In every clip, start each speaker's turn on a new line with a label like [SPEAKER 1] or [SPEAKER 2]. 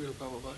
[SPEAKER 1] Srila Prabhupada.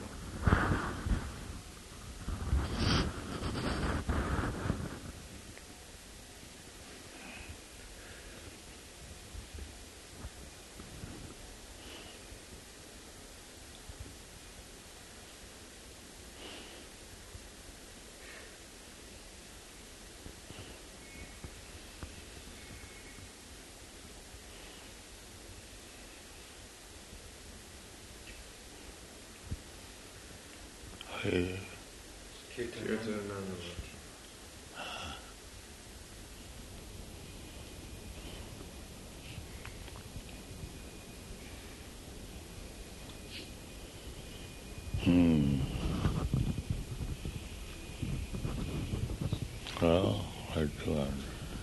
[SPEAKER 2] Oh, that's one.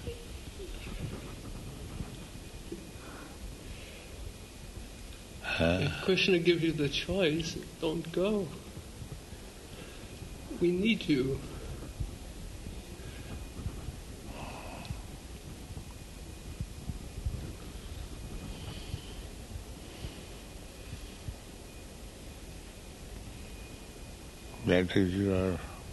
[SPEAKER 1] If Krishna gives you the choice, don't go. We need you.
[SPEAKER 2] That is your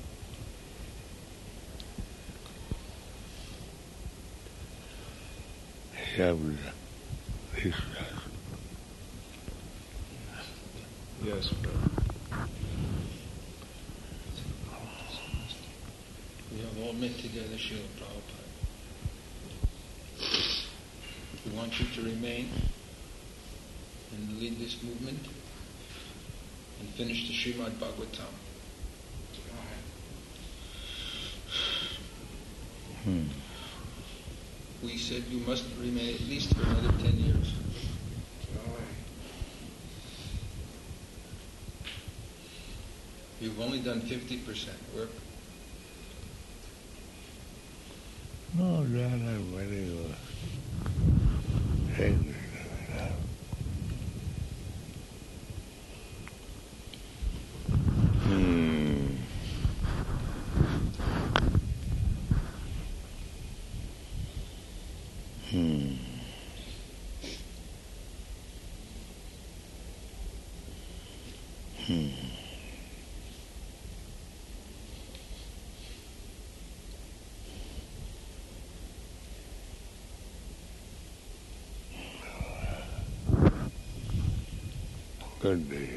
[SPEAKER 2] shabd.
[SPEAKER 3] Yes.
[SPEAKER 4] We have all met together, Srila Prabhupada. We want you to remain and lead this movement and finish the Srimad Bhagavatam. We said you must remain at least for another 10 years. You've only done 50% work.
[SPEAKER 2] No, they are very good. Thank you. Good day.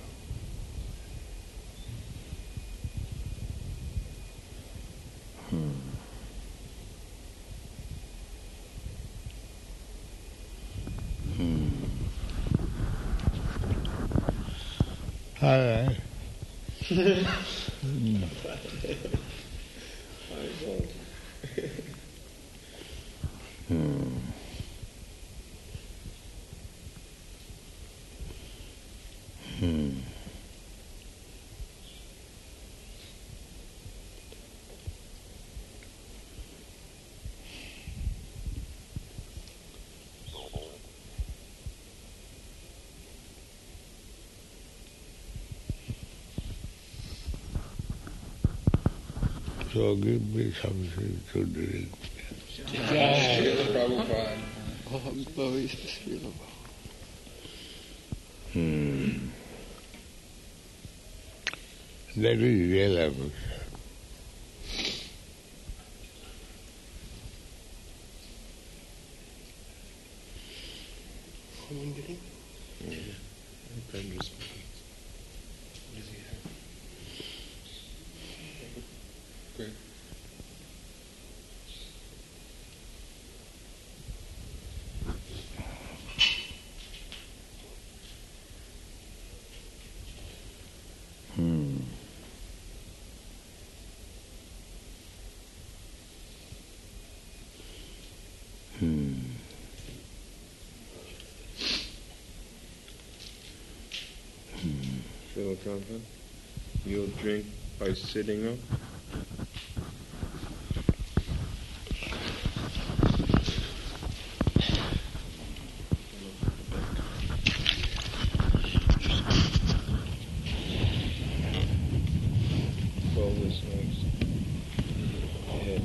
[SPEAKER 2] All right. So give me something to drink.
[SPEAKER 4] Srila Prabhupada.
[SPEAKER 1] Glory to Srila
[SPEAKER 2] That is real affection.
[SPEAKER 4] Great.
[SPEAKER 3] Srila Prabhupada, you'll drink by sitting up? Well, this nice head.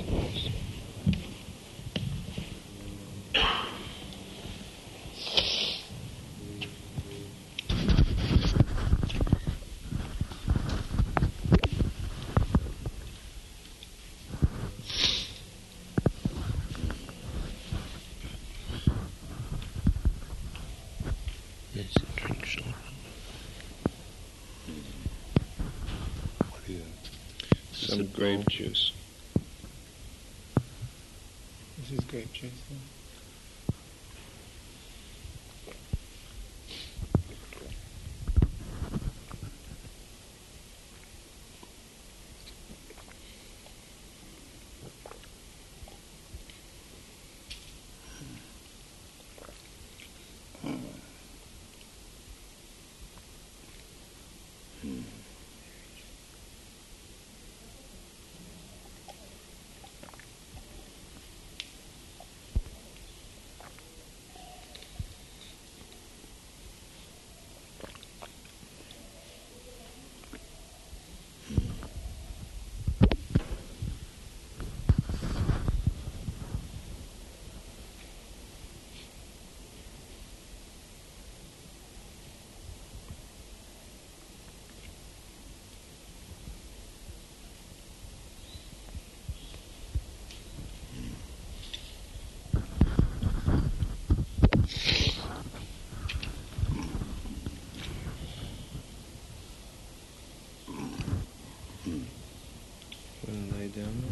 [SPEAKER 3] some grape juice.
[SPEAKER 5] This is grape juice.
[SPEAKER 3] Want to lay down?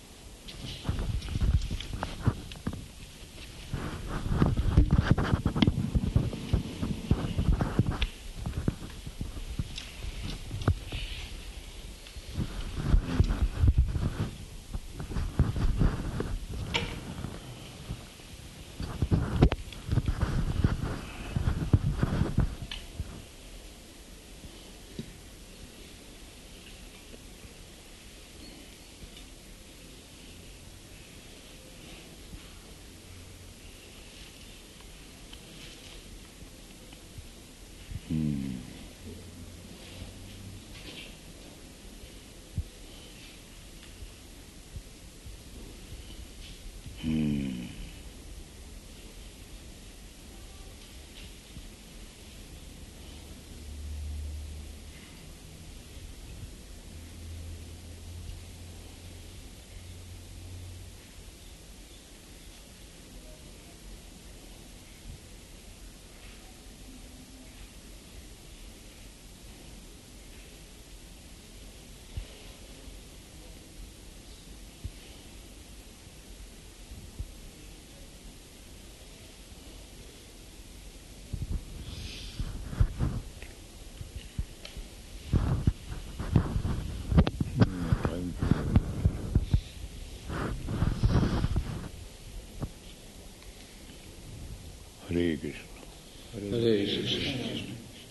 [SPEAKER 2] Hare Krishna.
[SPEAKER 3] Hare Krishna.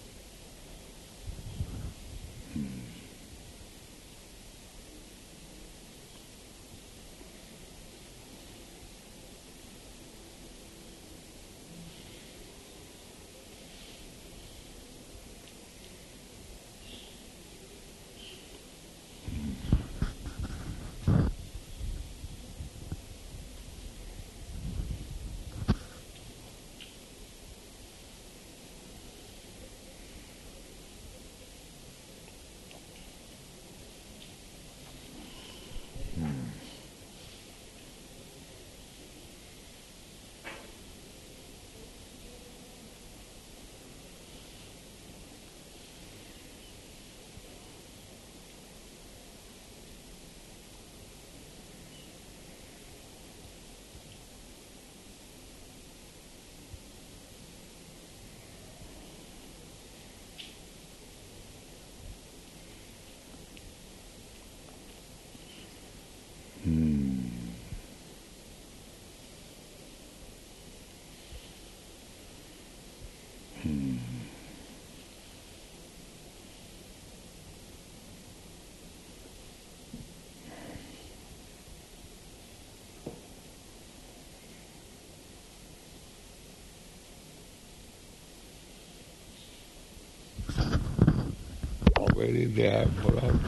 [SPEAKER 2] Already they have brought.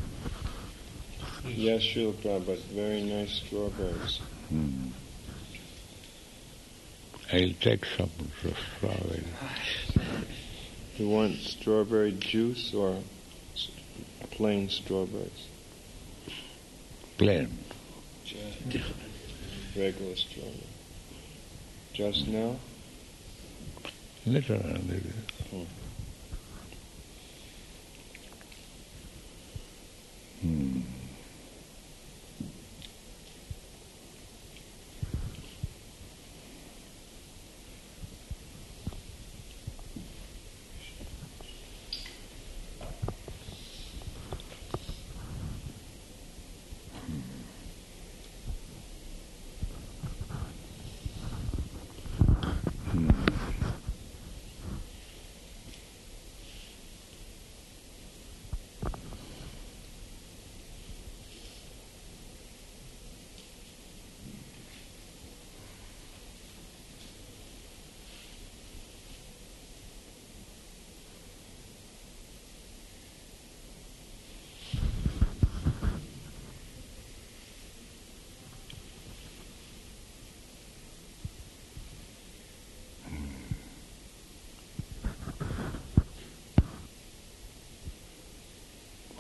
[SPEAKER 3] Yes, Srila Prabhupada, very nice strawberries.
[SPEAKER 2] I'll take some strawberry.
[SPEAKER 3] You want strawberry juice or plain strawberries?
[SPEAKER 2] Plain.
[SPEAKER 3] Regular strawberry. Just now?
[SPEAKER 2] Later on.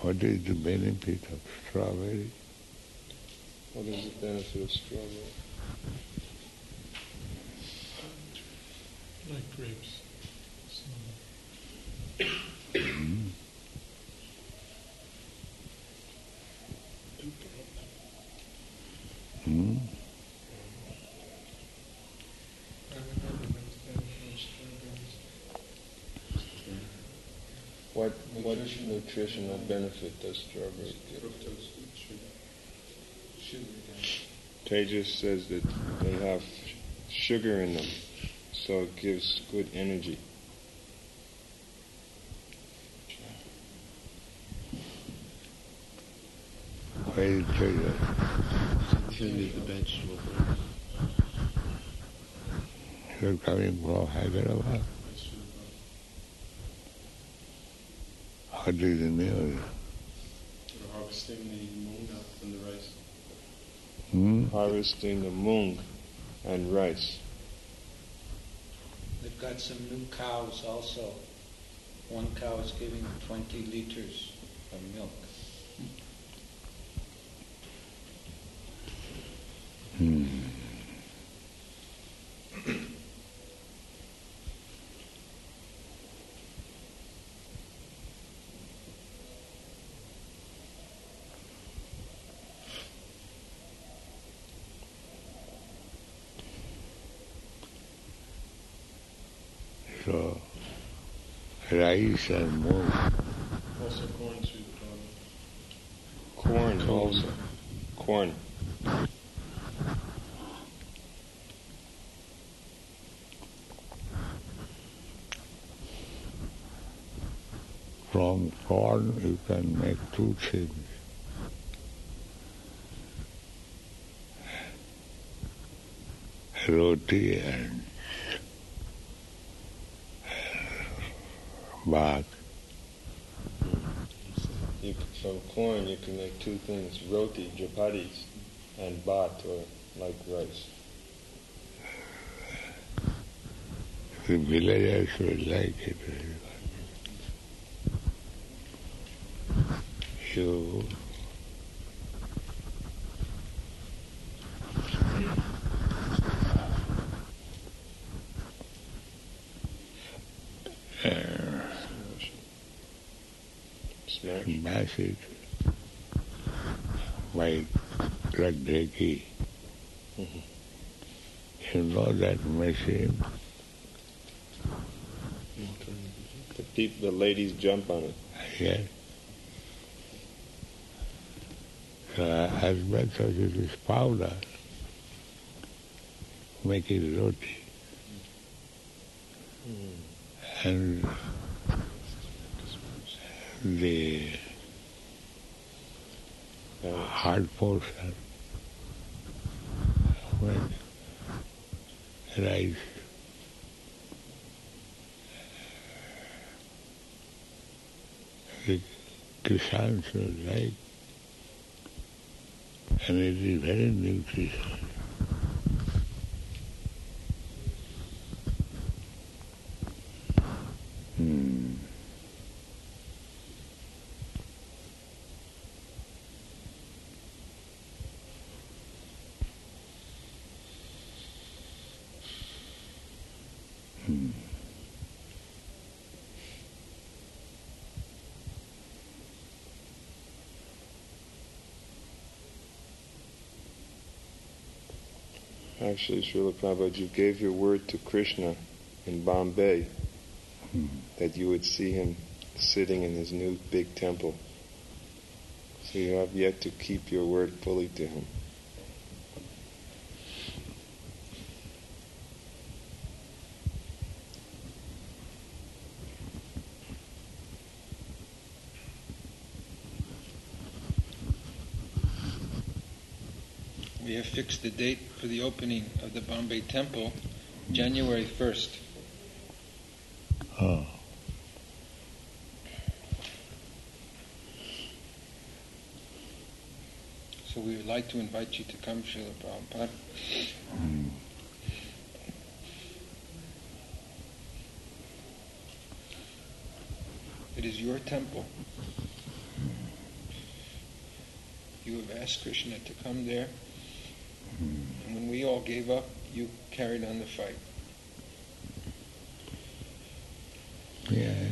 [SPEAKER 2] What is the benefit of strawberry?
[SPEAKER 3] What is the benefit of strawberry?
[SPEAKER 5] Like grapes.
[SPEAKER 2] Mm. Mm.
[SPEAKER 3] What nutritional benefit does strawberry give? Tejas says that they have sugar in them, so it gives good energy.
[SPEAKER 2] Where is sugar?
[SPEAKER 1] Only the vegetable.
[SPEAKER 2] You're coming from Hyderabad? What is the name of it?
[SPEAKER 6] We're harvesting the moon out from the rice.
[SPEAKER 2] Hmm?
[SPEAKER 3] Harvesting the mung and rice.
[SPEAKER 4] They've got some new cows also. One cow is giving 20 liters of milk.
[SPEAKER 2] Hmm. So, rice and moon.
[SPEAKER 6] Also corn soup.
[SPEAKER 3] Corn also. Corn.
[SPEAKER 2] From corn you can make two things. Roti and bhat.
[SPEAKER 3] From corn you can make two things, roti, chapatis, and bhat, or like rice.
[SPEAKER 2] The villagers will like it very much. You
[SPEAKER 3] Smash.
[SPEAKER 2] mash it by Raddeki. You know that machine?
[SPEAKER 3] The ladies jump on it.
[SPEAKER 2] Yes. So as much as it is powder, make it roti. And the hard portion with rice. The Kisans will like, and it is very nutritious. Hmm. Hmm.
[SPEAKER 3] Actually, Srila Prabhupada, you gave your word to Krishna in Bombay that you would see him sitting in his new big temple. So you have yet to keep your word fully to him.
[SPEAKER 4] We have fixed the date for the opening of the Bombay Temple, January 1st.
[SPEAKER 2] Oh.
[SPEAKER 4] So we would like to invite you to come, Srila Prabhupada. It is your temple. You have asked Krishna to come there, and when we all gave up, you carried on the fight.
[SPEAKER 2] Yes.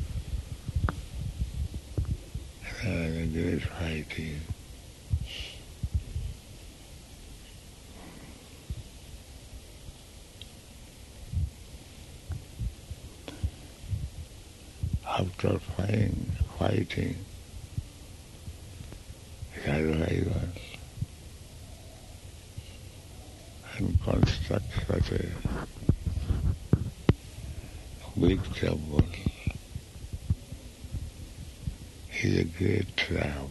[SPEAKER 2] There is fighting. After fighting, survivors and construct such a big temple is a great trap.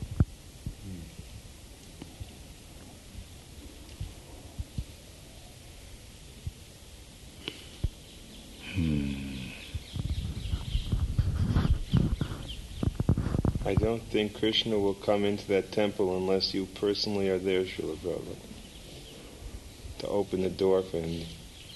[SPEAKER 3] I don't think Krishna will come into that temple unless you personally are there, Srila Prabhupada, to open the door for him.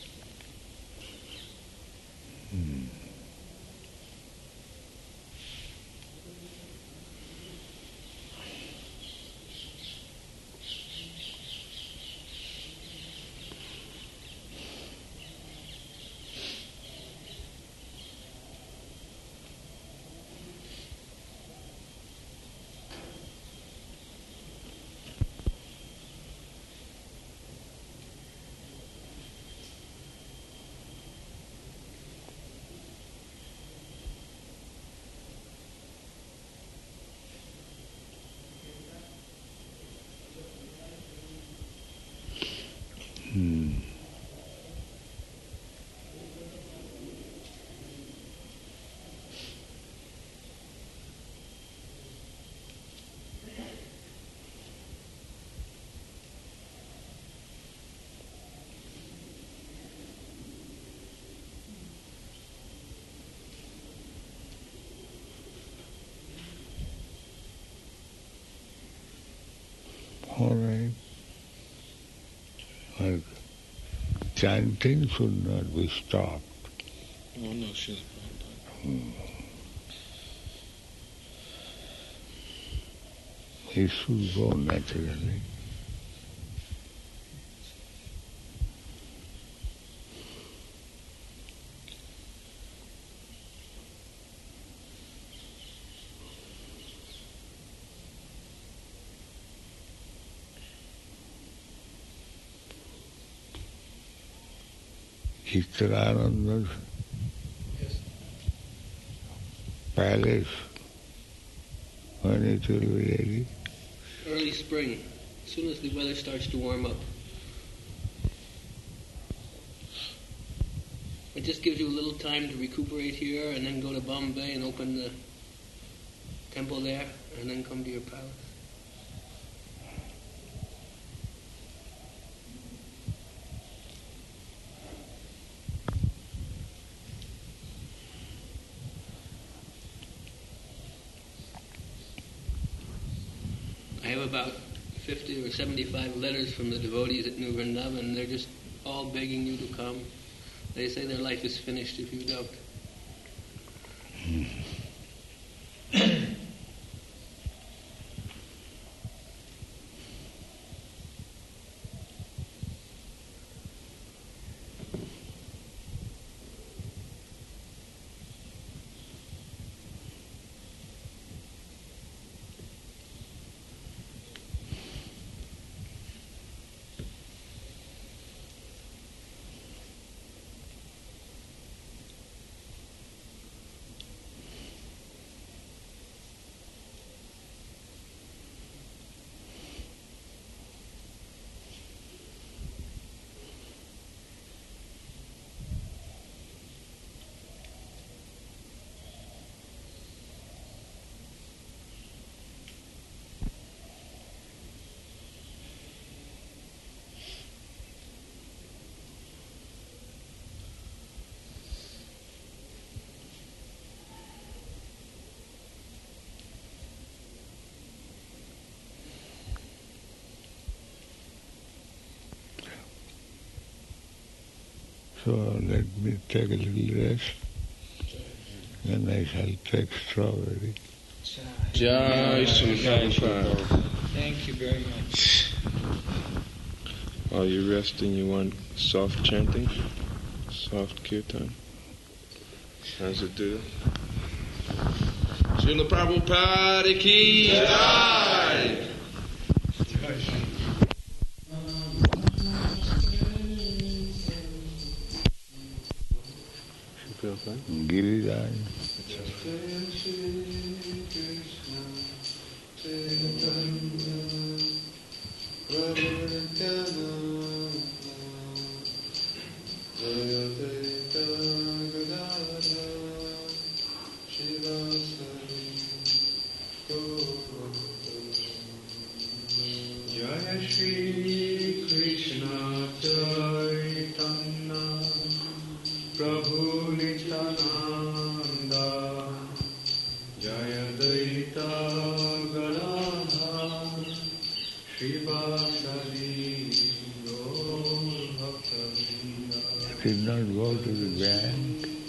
[SPEAKER 2] All right. But chanting should not be stopped.
[SPEAKER 1] Oh no, Srila Prabhupada.
[SPEAKER 2] It should go naturally. Chittarananda's palace, when it will be ready?
[SPEAKER 7] Early spring, as soon as the weather starts to warm up. It just gives you a little time to recuperate here and then go to Bombay and open the temple there and then come to your palace. I have about 50 or 75 letters from the devotees at New Vrindavan, and they're just all begging you to come. They say their life is finished if you don't.
[SPEAKER 2] So let me take a little rest, and I shall take strawberry.
[SPEAKER 1] Jai Srila Prabhupada.
[SPEAKER 4] Thank you very much.
[SPEAKER 3] While you're resting, you want soft chanting? Soft kirtan? How's it do?
[SPEAKER 1] Srila Prabhupada ki jai!
[SPEAKER 2] Giriraj.
[SPEAKER 6] Jaya Shri Krishna Chaitanya Prabhu Nityananda Jaya Daita Gadadhara Srivasadi Gaur Bhakta-vrinda.
[SPEAKER 2] Did not go to the bank.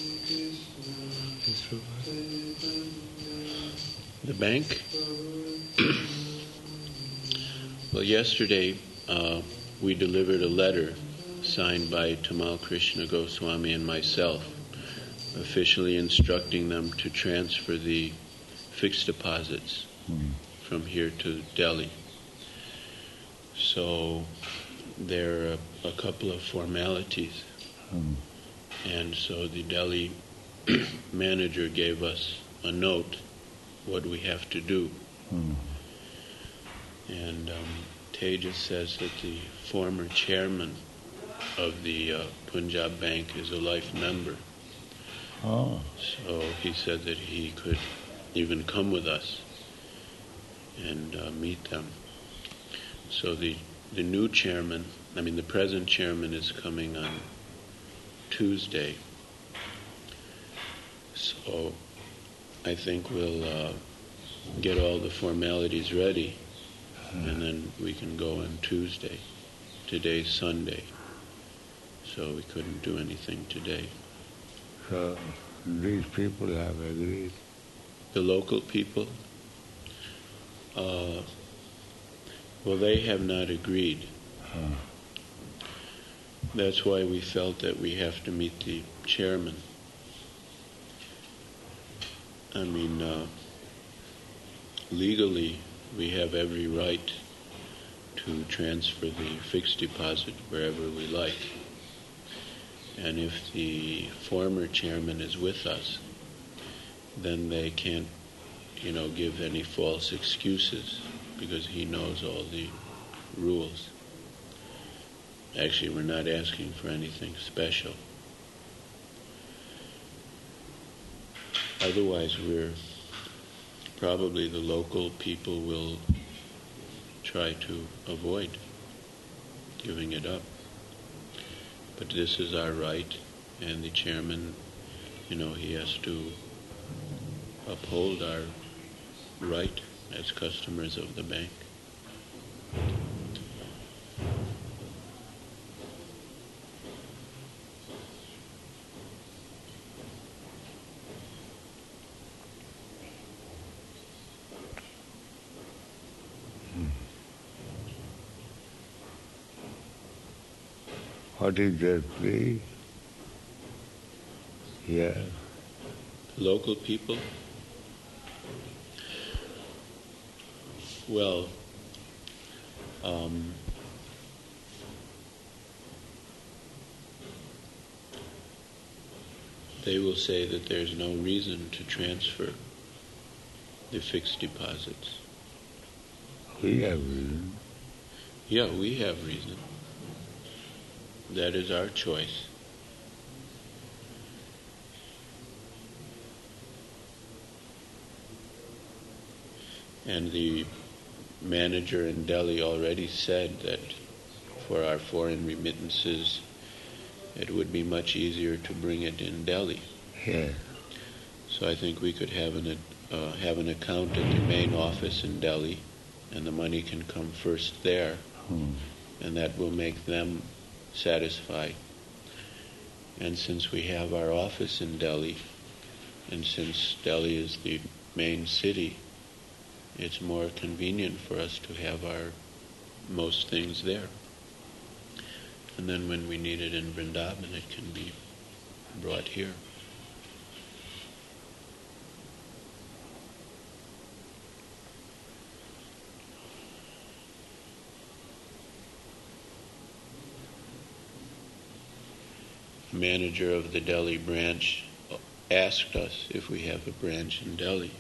[SPEAKER 8] The bank? Well, yesterday we delivered a letter signed by Tamal Krishna Goswami and myself, officially instructing them to transfer the fixed deposits from here to Delhi. So there are a couple of formalities, and so the Delhi manager gave us a note, what we have to do. And Tejas says that the former chairman of the Punjab Bank is a life member.
[SPEAKER 2] Oh,
[SPEAKER 8] So he said that he could even come with us and meet them. So the new chairman, the present chairman is coming on Tuesday. So I think we'll get all the formalities ready, and then we can go on Tuesday. Today's Sunday, so we couldn't do anything today.
[SPEAKER 2] so these people have agreed.
[SPEAKER 8] The local people, well, they have not agreed. That's why we felt that we have to meet the chairman. Legally, we have every right to transfer the fixed deposit wherever we like. And if the former chairman is with us, then they can't, give any false excuses, because he knows all the rules. Actually, we're not asking for anything special. Otherwise, probably the local people will try to avoid giving it up. But this is our right, and the chairman, he has to uphold our right as customers of the bank.
[SPEAKER 2] What is their plea? Yeah.
[SPEAKER 8] Local people? Well, they will say that there's no reason to transfer the fixed deposits.
[SPEAKER 2] We have reason.
[SPEAKER 8] Yeah, we have reason. That is our choice. And the manager in Delhi already said that for our foreign remittances, it would be much easier to bring it in Delhi.
[SPEAKER 2] Yeah.
[SPEAKER 8] So I think we could have an account at the main office in Delhi, and the money can come first there, and that will make them satisfied. And since we have our office in Delhi, and since Delhi is the main city it's more convenient for us to have our most things there. And then when we need it in Vrindavan, it can be brought here. The manager of the Delhi branch asked us if we have a branch in Delhi.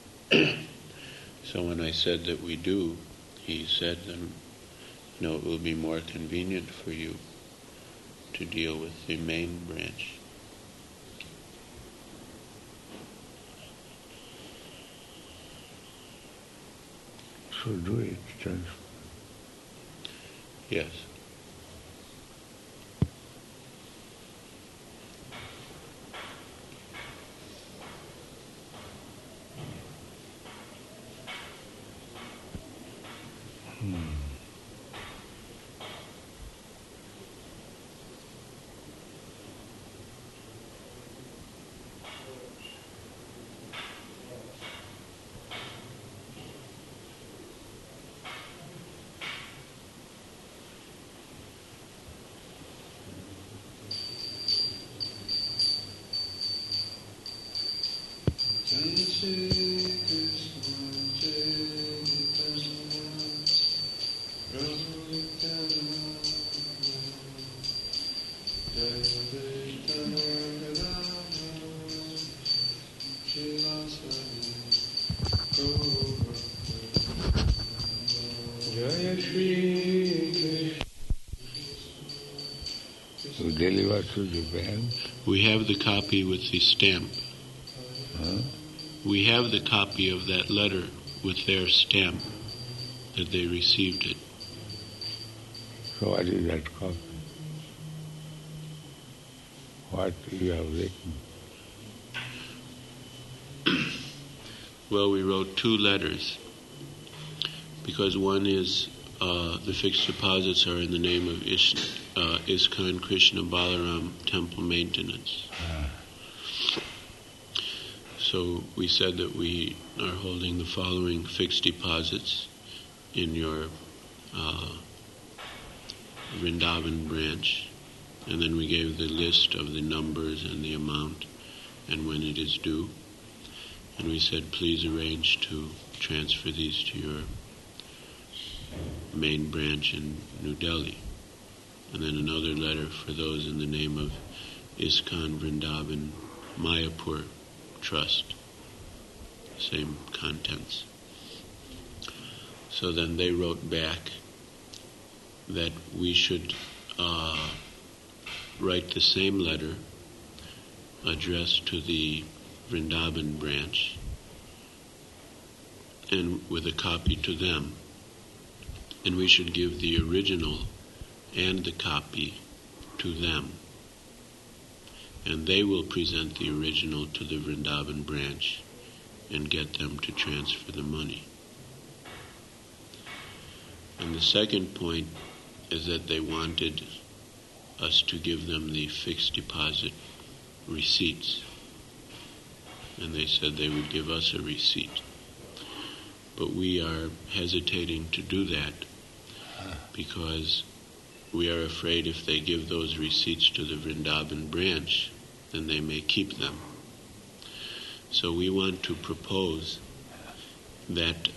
[SPEAKER 8] So when I said that we do, he said, then, it will be more convenient for you to deal with the main branch.
[SPEAKER 2] So do it, transfer.
[SPEAKER 8] Yes.
[SPEAKER 2] You deliver to Japan?
[SPEAKER 8] We have the copy with the stamp.
[SPEAKER 2] Huh?
[SPEAKER 8] We have the copy of that letter with their stamp that they received it.
[SPEAKER 2] So what is that copy? What you have written?
[SPEAKER 8] Well, we wrote 2 letters because one is the fixed deposits are in the name of ISKCON Krishna Balaram Temple Maintenance. So we said that we are holding the following fixed deposits in your Vrindavan branch, and then we gave the list of the numbers and the amount and when it is due. And we said, please arrange to transfer these to your main branch in New Delhi. And then another letter for those in the name of ISKCON Vrindavan Mayapur Trust. Same contents. So then they wrote back that we should write the same letter addressed to the Vrindavan branch and with a copy to them. And we should give the original and the copy to them. And they will present the original to the Vrindavan branch and get them to transfer the money. And the second point is that they wanted us to give them the fixed deposit receipts. And they said they would give us a receipt. But we are hesitating to do that because we are afraid if they give those receipts to the Vrindavan branch, then they may keep them. So we want to propose that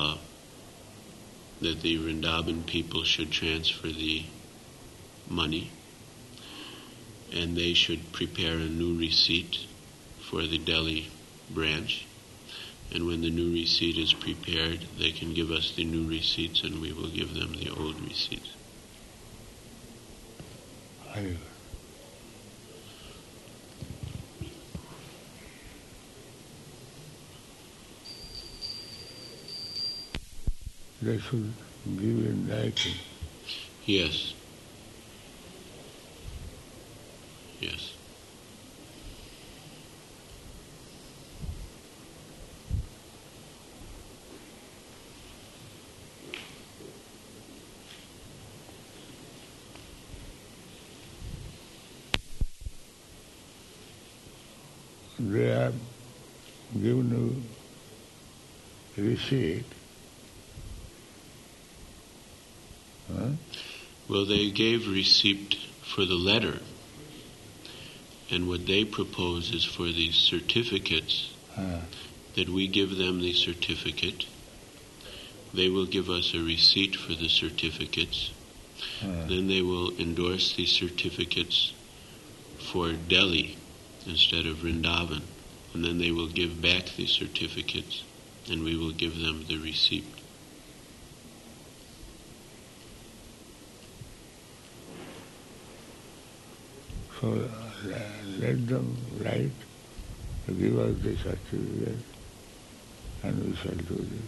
[SPEAKER 8] that the Vrindavan people should transfer the money, and they should prepare a new receipt for the Delhi branch. And when the new receipt is prepared, they can give us the new receipts and we will give them the old receipts.
[SPEAKER 2] They should give in writing.
[SPEAKER 8] Yes. Yes.
[SPEAKER 2] They have given you receipt.
[SPEAKER 8] Well, they gave receipt for the letter, and what they propose is for these certificates, that we give them the certificate. They will give us a receipt for the certificates. Then they will endorse the certificates for Delhi instead of Vrindavan. And then they will give back the certificates, and we will give them the receipt.
[SPEAKER 2] So let them write to give us the certificate, and we shall do this.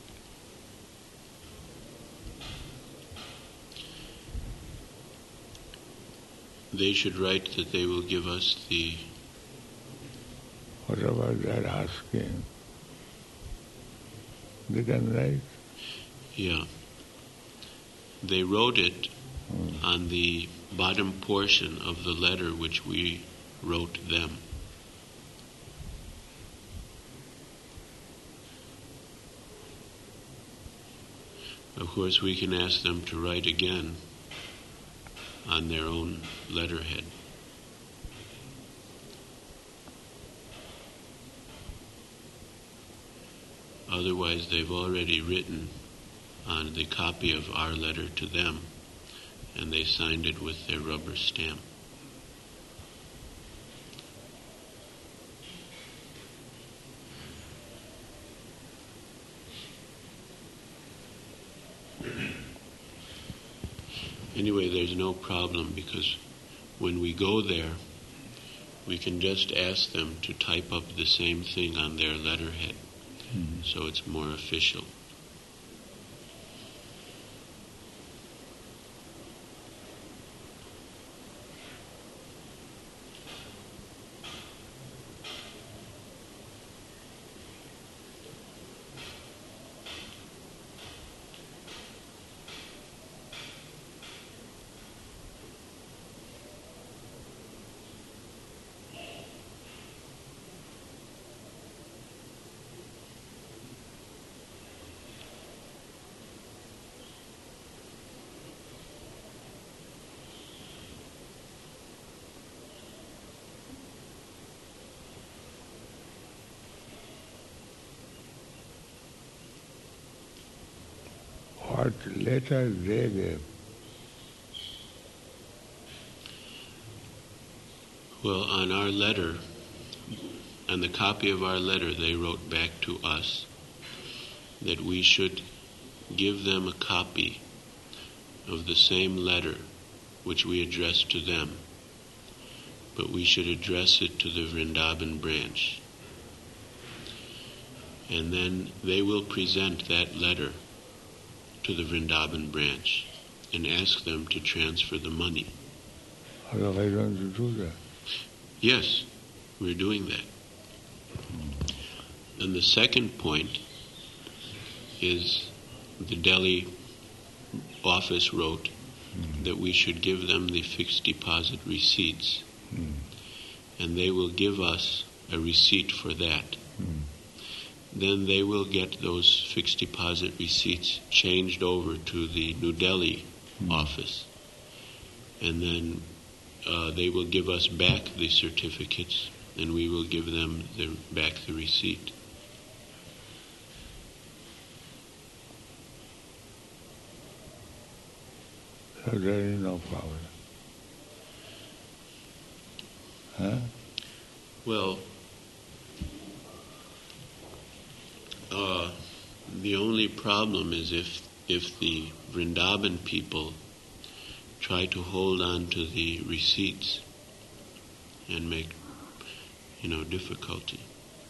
[SPEAKER 8] They should write that they will give us the...
[SPEAKER 2] Whatever they are asking, they can write.
[SPEAKER 8] Yeah. They wrote it on the bottom portion of the letter which we wrote them. Of course, we can ask them to write again on their own letterhead. Otherwise, they've already written on the copy of our letter to them, and they signed it with their rubber stamp. Anyway, there's no problem, because when we go there, we can just ask them to type up the same thing on their letterhead, so it's more official.
[SPEAKER 2] What letter they gave?
[SPEAKER 8] Well, on our letter, on the copy of our letter, they wrote back to us that we should give them a copy of the same letter which we addressed to them, but we should address it to the Vrindavan branch. And then they will present that letter to the Vrindavan branch and ask them to transfer the money.
[SPEAKER 2] Otherwise, don't you do that?
[SPEAKER 8] Yes, we're doing that. And the second point is the Delhi office wrote that we should give them the fixed deposit receipts, and they will give us a receipt for that. Then they will get those fixed deposit receipts changed over to the New Delhi office, and then they will give us back the certificates, and we will give them back the receipt.
[SPEAKER 2] So there is no problem. Huh?
[SPEAKER 8] Well, the only problem is if the Vrindavan people try to hold on to the receipts and make, difficulty.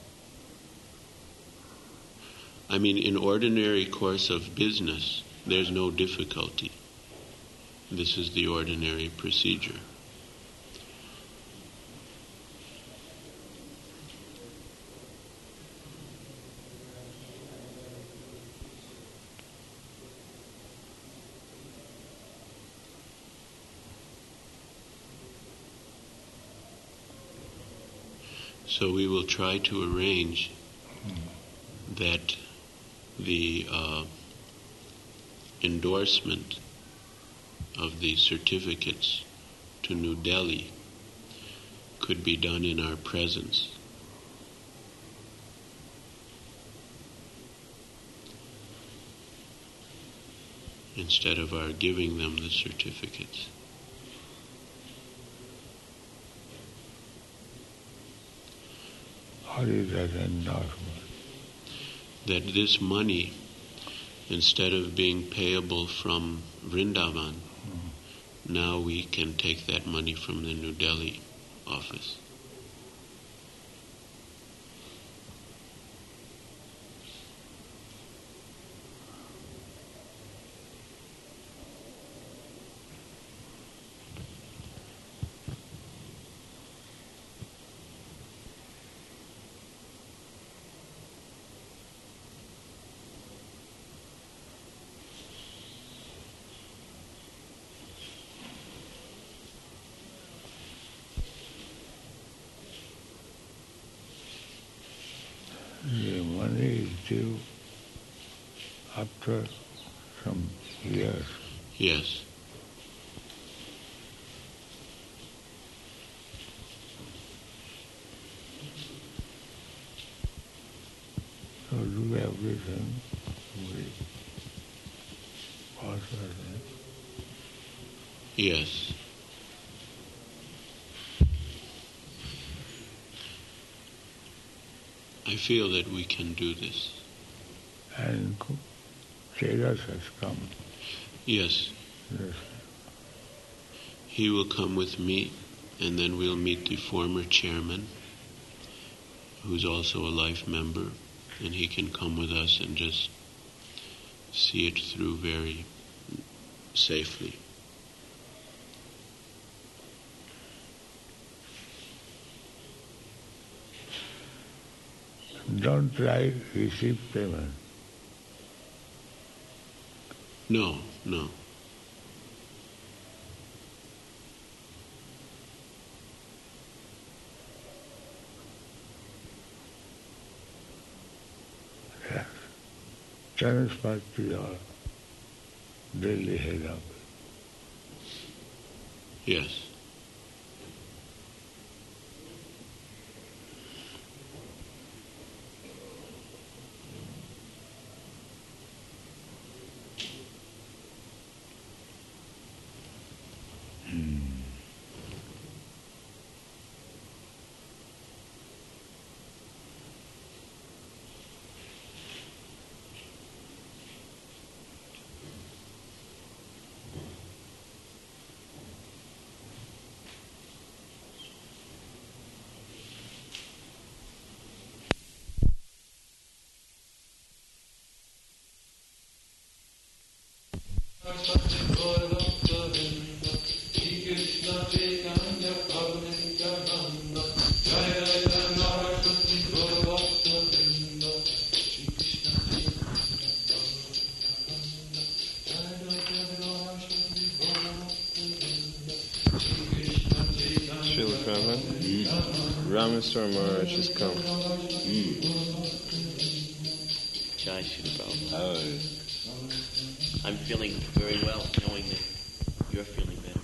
[SPEAKER 8] I mean, in ordinary course of business, there's no difficulty. This is the ordinary procedure. So we will try to arrange that the endorsement of the certificates to New Delhi could be done in our presence. Instead of our giving them the certificates.
[SPEAKER 2] What is that endorsement?
[SPEAKER 8] That this money, instead of being payable from Vrindavan, now we can take that money from the New Delhi office.
[SPEAKER 2] The money is due after some years.
[SPEAKER 8] Yes.
[SPEAKER 2] So do everything we possibly.
[SPEAKER 8] Yes. I feel that we can do this.
[SPEAKER 2] And Cheras has come.
[SPEAKER 8] Yes.
[SPEAKER 2] Yes.
[SPEAKER 8] He will come with me, and then we'll meet the former chairman, who's also a life member, and he can come with us and just see it through very safely.
[SPEAKER 2] Don't try to receive payment.
[SPEAKER 8] No, no.
[SPEAKER 2] Yes. Janspati or Delhi head office.
[SPEAKER 8] Yes.
[SPEAKER 3] Srila Prabhupada, Rameswar Maharaj has come.
[SPEAKER 9] Jai Srila Prabhupada. I'm feeling very well, knowing that you're feeling better.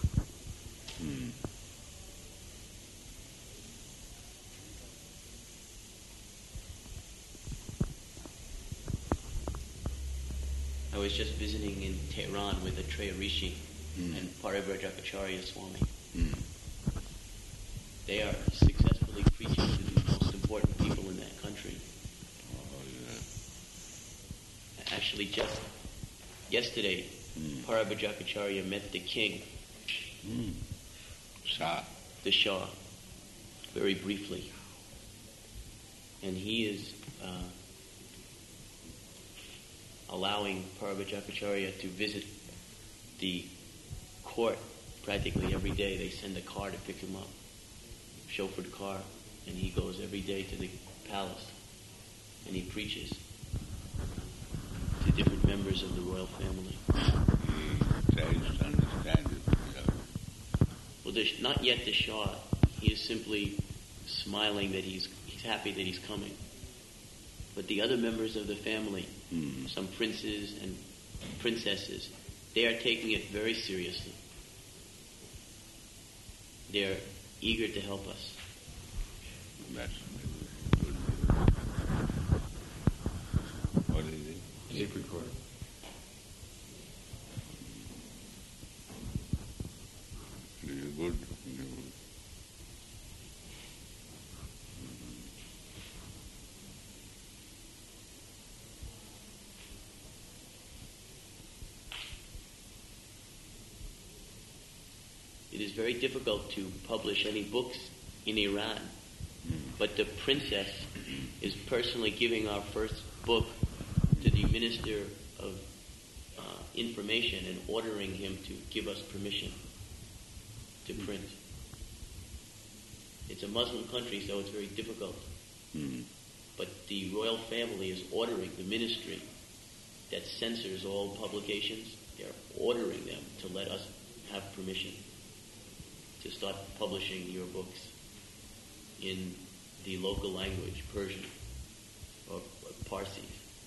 [SPEAKER 9] I was just visiting in Tehran with Atreya Rishi and Parivrajacharya Swami. They are successfully preaching to the most important people in that country. Actually, just yesterday, Parivrajacharya met the king, the Shah, very briefly. And he is allowing Parivrajacharya to visit the court practically every day. They send a car to pick him up, chauffeured car, and he goes every day to the palace and he preaches to different members of the royal family.
[SPEAKER 2] He tries to understand it.
[SPEAKER 9] Well, not yet the Shah. He is simply smiling that he's happy that he's coming. But the other members of the family, some princes and princesses, they are taking it very seriously. They're eager to help us.
[SPEAKER 2] That's good. What is it?
[SPEAKER 3] Apricot.
[SPEAKER 2] It is good.
[SPEAKER 9] It is very difficult to publish any books in Iran, but the princess is personally giving our first book to the Minister of Information and ordering him to give us permission to print. It's a Muslim country, so it's very difficult. But the royal family is ordering the ministry that censors all publications, they're ordering them to let us have permission to start publishing your books in the local language, Persian or Parsi.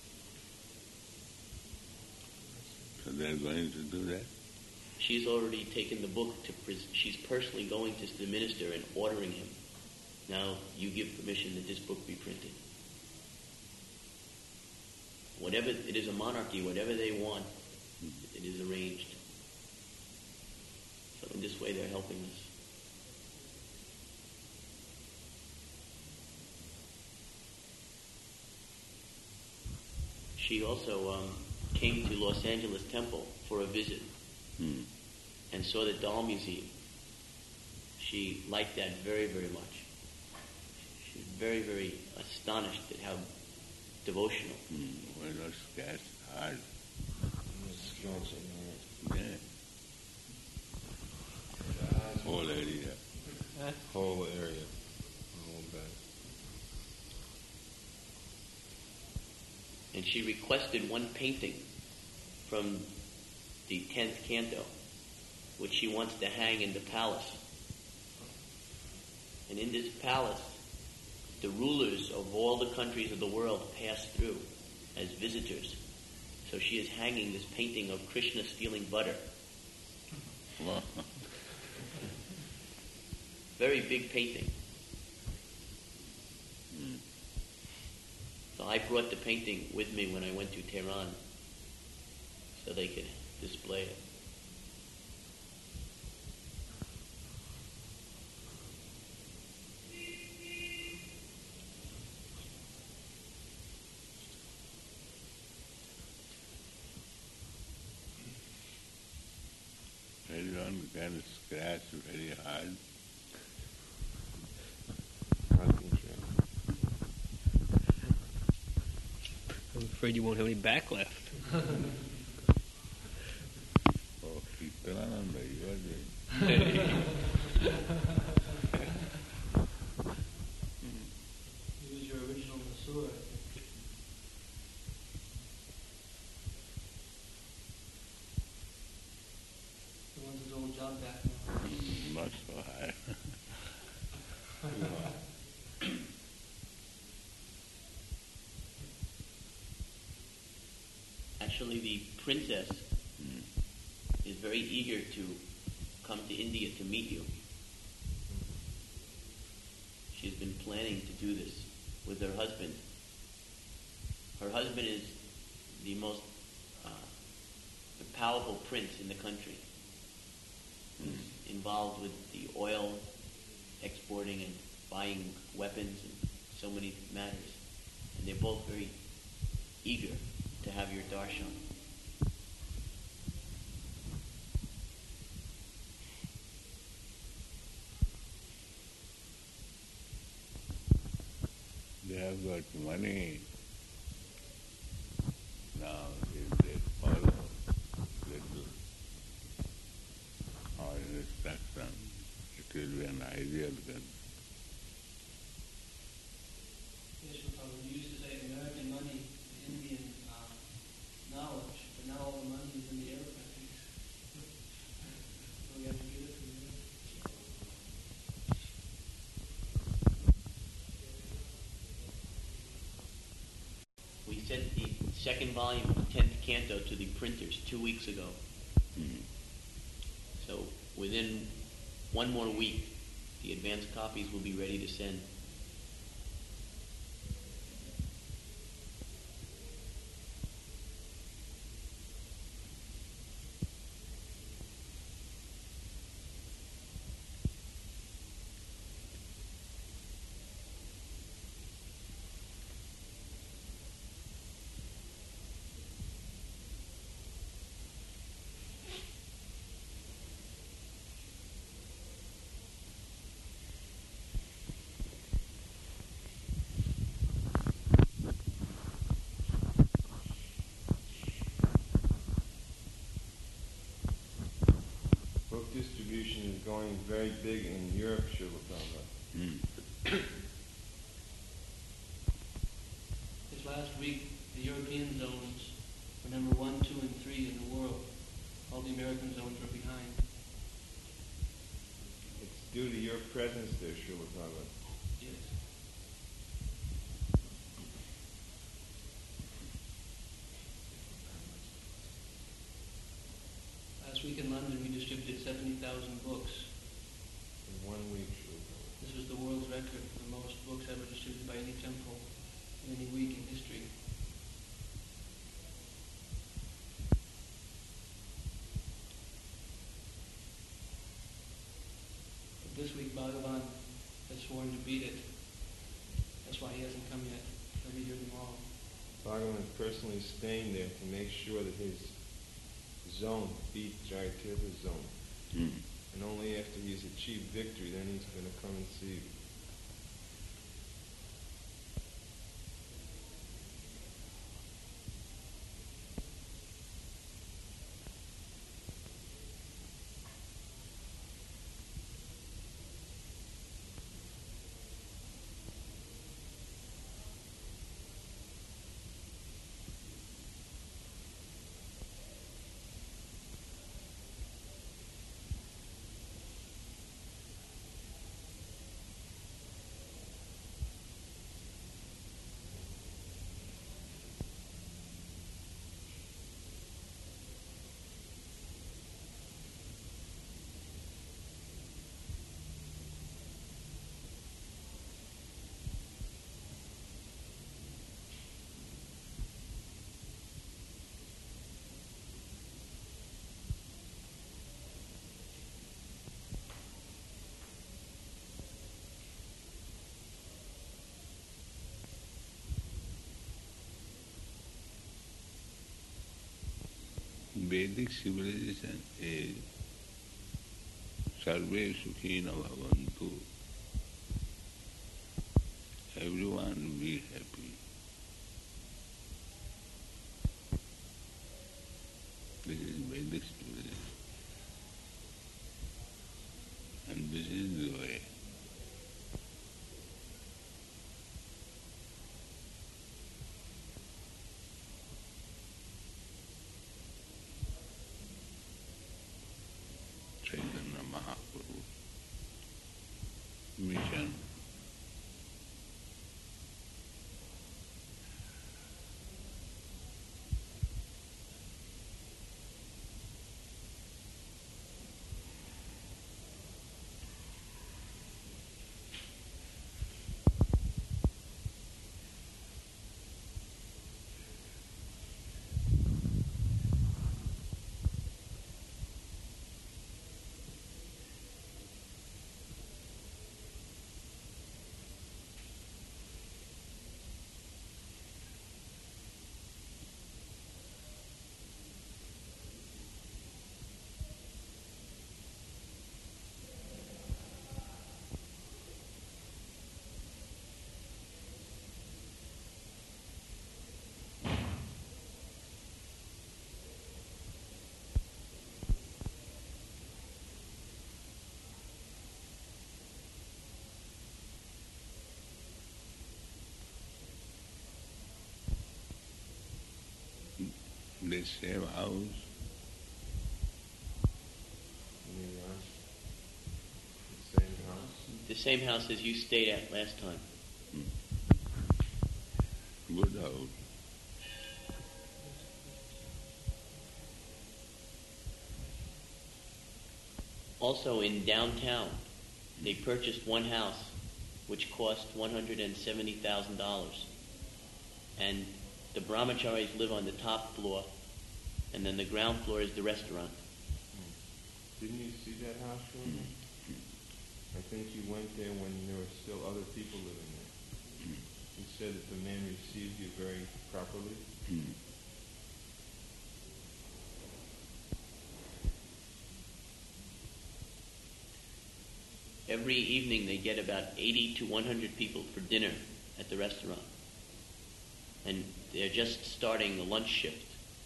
[SPEAKER 2] So they're going to do that?
[SPEAKER 9] She's already taken the book she's personally going to the minister and ordering him. Now you give permission that this book be printed. Whatever, it is a monarchy, whatever they want, it is arranged. So in this way they're helping us. She also came to Los Angeles Temple for a visit and saw the doll museum. She liked that very, very much. She was very, very astonished at how devotional.
[SPEAKER 2] Well, that's hard. Yeah. Whole area.
[SPEAKER 3] Whole area. Whole bed.
[SPEAKER 9] And she requested one painting from the 10th canto, which she wants to hang in the palace. And in this palace, the rulers of all the countries of the world pass through as visitors. So she is hanging this painting of Krishna stealing butter.
[SPEAKER 2] Wow.
[SPEAKER 9] Very big painting. So I brought the painting with me when I went to Tehran so they could display it.
[SPEAKER 2] Everyone can scratch very hard.
[SPEAKER 7] I'm afraid you won't have any back left.
[SPEAKER 2] Oh, Kirtananda, you are there.
[SPEAKER 10] He was your original Masur. He wants his old job back now.
[SPEAKER 2] Not so high.
[SPEAKER 9] Actually, the princess is very eager to come to India to meet you. She's been planning to do this with her husband. Her husband is the most powerful prince in the country. He's involved with the oil exporting and buying weapons and so many matters. And they're both very eager to have your darshan.
[SPEAKER 2] They have got money. Now, if they follow little our instruction, it will be an ideal country.
[SPEAKER 10] Yes, we used to say American money, Indian knowledge, but now all the money is in the Arab countries. So we have to get it from there.
[SPEAKER 9] second volume of 10th Canto to the printers 2 weeks ago. So within one more week, the advanced copies will be ready to send.
[SPEAKER 3] Book distribution is going very big in Europe, Srila Prabhupada.
[SPEAKER 10] This last week, the European zones were number 1, 2, and 3 in the world. All the American zones were behind.
[SPEAKER 3] It's due to your presence there, Srila Prabhupada.
[SPEAKER 10] Yes. Last week in London, we distributed 70,000 books.
[SPEAKER 3] In 1 week, Srila Prabhupada.
[SPEAKER 10] This was the world's record for the most books ever distributed by any temple in any week in history. But this week, Bhagavan has sworn to beat it. That's why he hasn't come yet. He'll be here tomorrow.
[SPEAKER 3] Bhagavan is personally staying there to make sure that his zone beat Jayatirtha's zone. And only after he's achieved victory, then he's going to come and see you.
[SPEAKER 2] Vedic civilization is Sarve Sukhina Bhavantu. Everyone be happy. This is Vedic civilization. And this is the way. Chaitanya Mahaprabhu mission. The same house.
[SPEAKER 3] The same house.
[SPEAKER 9] The same house as you stayed at last time.
[SPEAKER 2] Good house.
[SPEAKER 9] Also in downtown, they purchased one house which cost $170,000. And the brahmacharis live on the top floor, and then the ground floor is the restaurant.
[SPEAKER 3] Didn't you see that house, Shlomo? I think you went there when there were still other people living there. You said that the man received you very properly.
[SPEAKER 9] Every evening they get about 80 to 100 people for dinner at the restaurant. And they're just starting the lunch shift.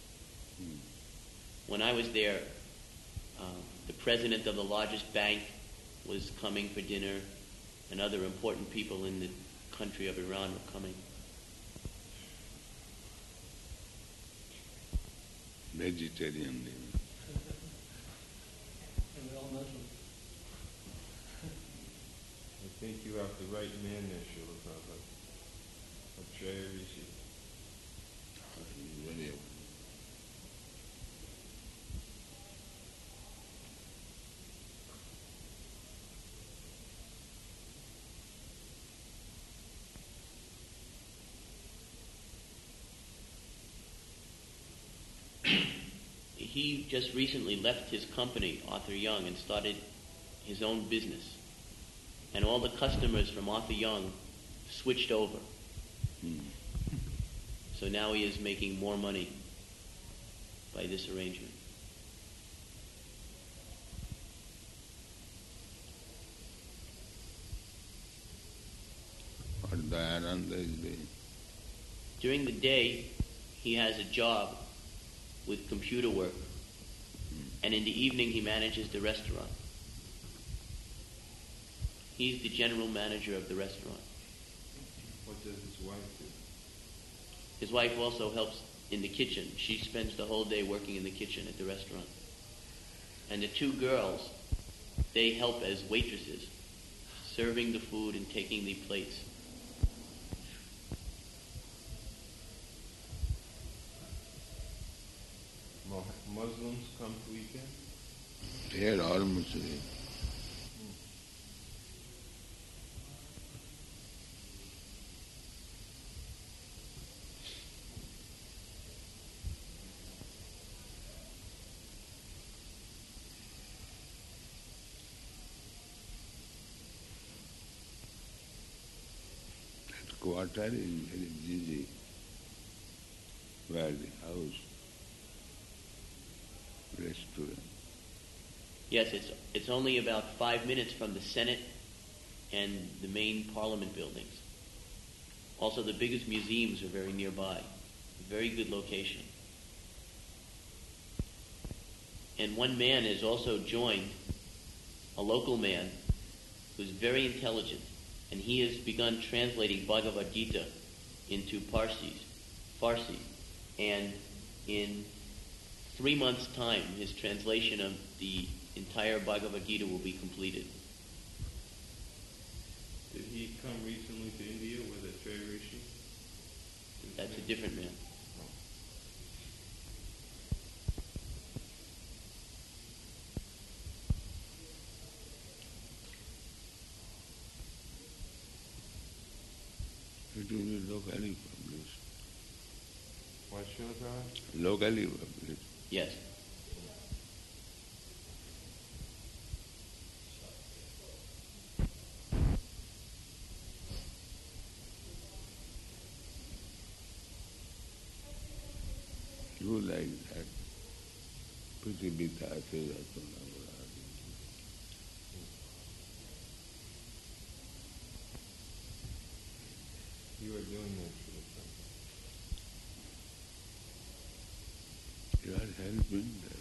[SPEAKER 9] When I was there, the president of the largest bank was coming for dinner, and other important people in the country of Iran were coming.
[SPEAKER 2] Vegetarian.
[SPEAKER 10] And they're all Muslims.
[SPEAKER 3] I think you have the right man there, Srila Prabhupada. Acharya Rishi.
[SPEAKER 2] Very
[SPEAKER 9] He just recently left his company, Arthur Young, and started his own business. And all the customers from Arthur Young switched over. So now he is making more money by this arrangement.
[SPEAKER 2] What Dayananda is doing.
[SPEAKER 9] During the day, he has a job with computer work, and in the evening he manages the restaurant. He's the general manager of the restaurant.
[SPEAKER 3] What does his wife do?
[SPEAKER 9] His wife also helps in the kitchen. She spends the whole day working in the kitchen at the restaurant. And the two girls, they help as waitresses, serving the food and taking the plates.
[SPEAKER 3] Muslims come to eat there?
[SPEAKER 2] They are all Muslims. That quarter is very busy. Where the house, restaurant.
[SPEAKER 9] Yes, it's only about 5 minutes from the Senate and the main Parliament buildings. Also, the biggest museums are very nearby. A very good location. And one man has also joined, a local man, who's very intelligent, and he has begun translating Bhagavad Gita into Farsi. And in 3 months' time, his translation of the entire Bhagavad Gita will be completed.
[SPEAKER 3] Did he come recently to India with Acharya Rishi?
[SPEAKER 9] That's a different man.
[SPEAKER 2] It will be locally published.
[SPEAKER 3] What, Srila Prabhupada?
[SPEAKER 2] Locally published.
[SPEAKER 9] Yes.
[SPEAKER 2] You like that. Pritibita Athiratuna.
[SPEAKER 3] You are doing that, Srila Prabhupada.
[SPEAKER 2] You are helping that.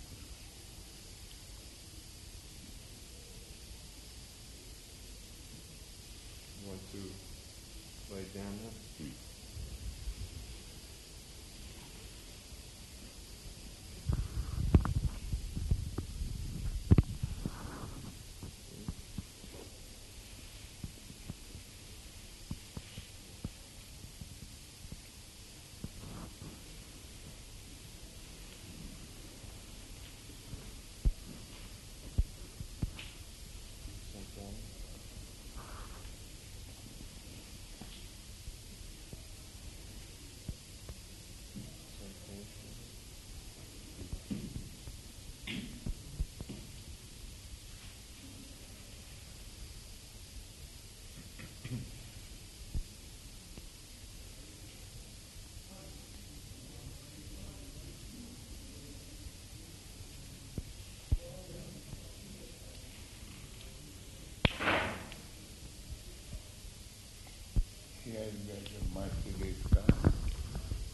[SPEAKER 3] You want to lie down now?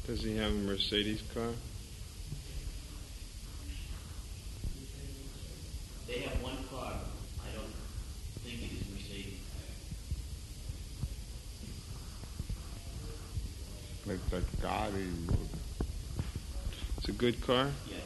[SPEAKER 3] Does he have a Mercedes car?
[SPEAKER 9] They have one car. I don't think it is Mercedes.
[SPEAKER 2] But that car is good.
[SPEAKER 3] It's a good car?
[SPEAKER 9] Yes.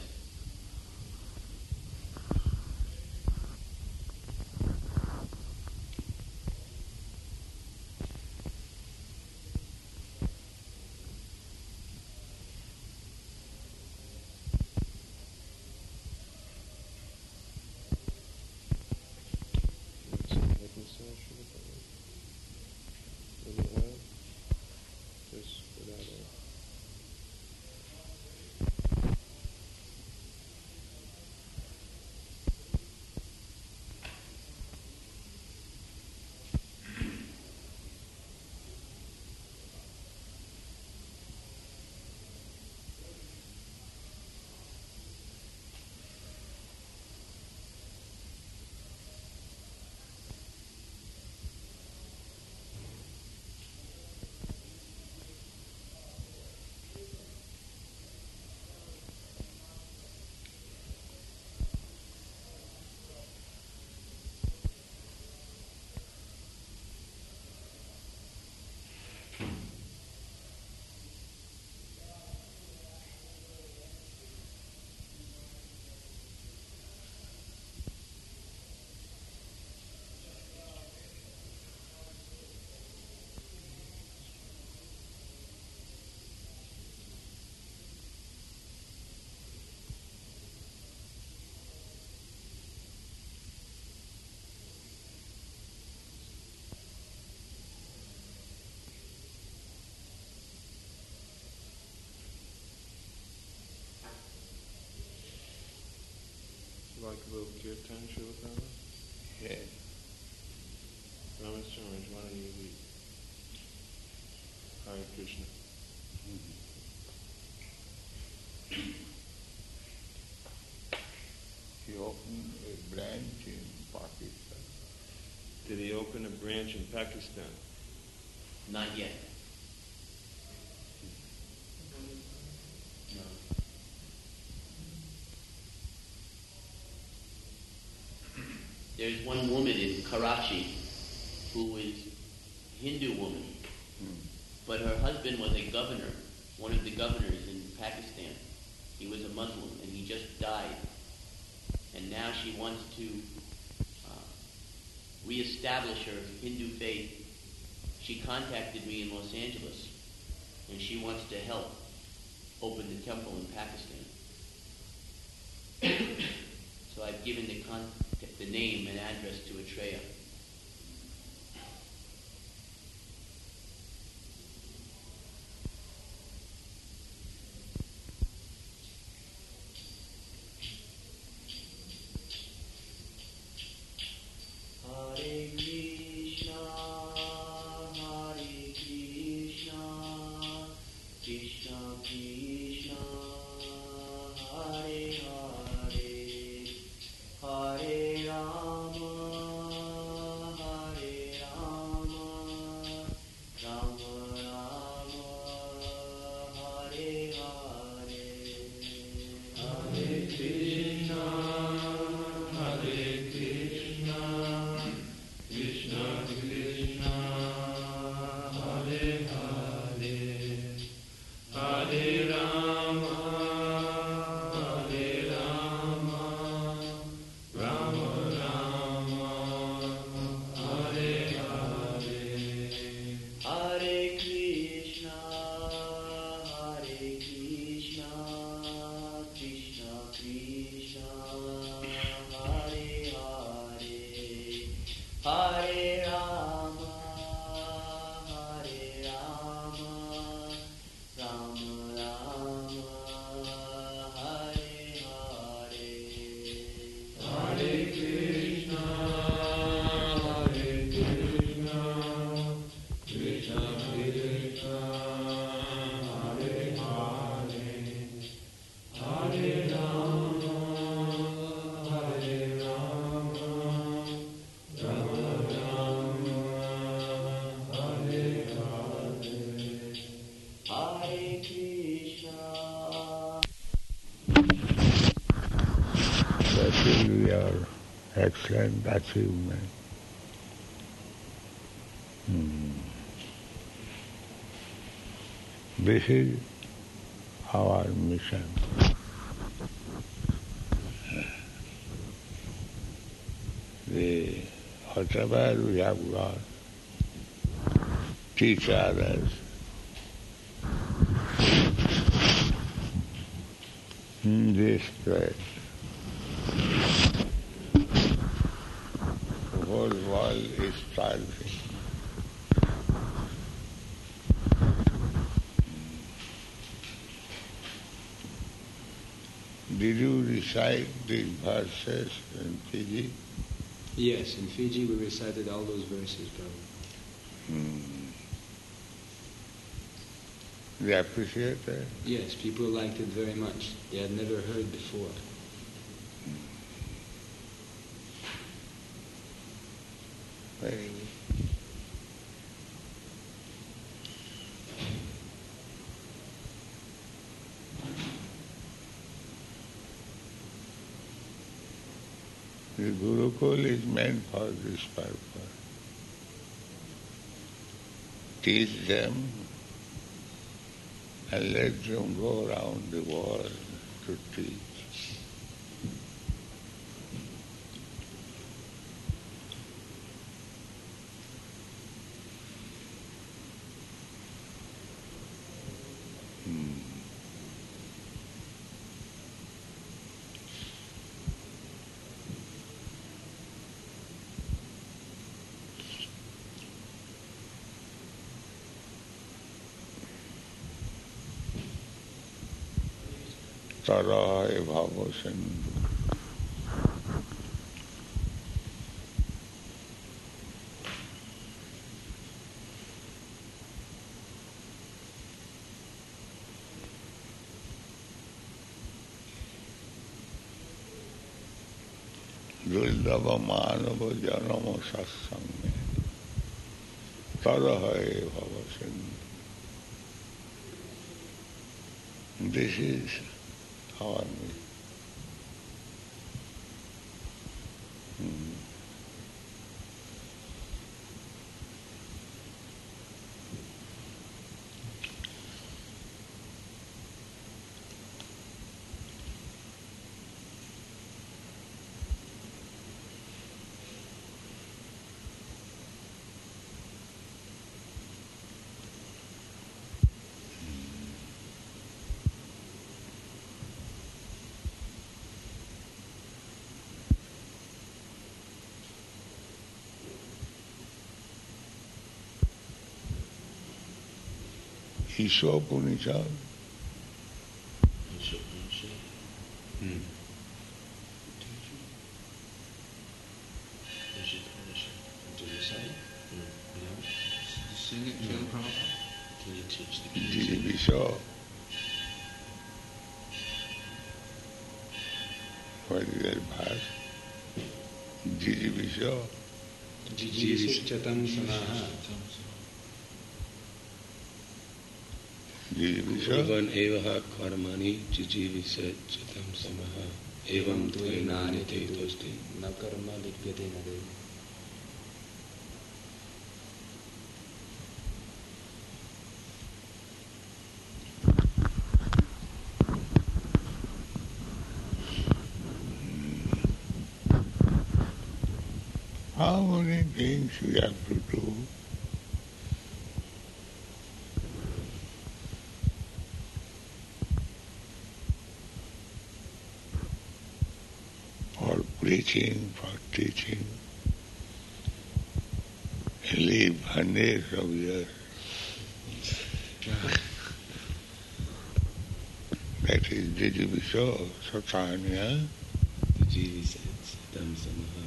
[SPEAKER 3] Does it have? Just without it. Like a little kirtan, Srila Prabhupada?
[SPEAKER 2] Yes.
[SPEAKER 3] Ramacharaj, why don't you lead? Hare Krishna.
[SPEAKER 2] He opened a branch in Pakistan.
[SPEAKER 3] Did he open a branch in Pakistan?
[SPEAKER 9] Not yet. No. There's one woman in Karachi who is a Hindu woman, but her husband was a governor, one of the governors in Pakistan. He was a Muslim, and he just died. And now she wants to reestablish her Hindu faith. She contacted me in Los Angeles, and she wants to help open the temple in Pakistan. So I've given the name and address to Atreya. Hare Krishna, Krishna Krishna, Hare Hare, Hare Rama, Rama Rama, Hare Hare. Hare Krishna, Krishna Krishna, Hare Hare, Hare Rama, Rama Rama, Hare Hare. Hare Krishna, Krishna Krishna, Hare Hare, Hare Rama, Rama Rama, Hare Hare. Hare Krishna, Krishna Krishna, Hare Hare, Hare Rama, Rama Rama,
[SPEAKER 2] excellent achievement. This is our mission. Whatever we have got, teach others. This way. The whole world is starving. Did you recite these verses in Fiji?
[SPEAKER 11] Yes, in Fiji we recited all those verses, Prabhu.
[SPEAKER 2] They appreciate that?
[SPEAKER 11] Yes, people liked it very much. They had never heard before.
[SPEAKER 2] Very good. The Gurukul is meant for this purpose. Teach them and let them go around the world to teach. Tarahe Bhavasin. Duldava Manava Janama Satsanga. Tarahe Bhavasin. This is our mission. Ishopanishad.
[SPEAKER 4] Sing it, Srila Prabhupada.
[SPEAKER 8] Can you teach the kids?
[SPEAKER 2] Did we show? What is that verse? Did we show?
[SPEAKER 11] Jijivichatam samaha.
[SPEAKER 8] Bhavan evaha karmani jijiviset chatam samaha evam tvainani te dosti
[SPEAKER 11] Na karma lipyate nade.
[SPEAKER 2] How many things we have to do? For preaching, for teaching, live hundreds of years. That is Jijiviso Satanya.
[SPEAKER 8] jijiviset chatam samaha.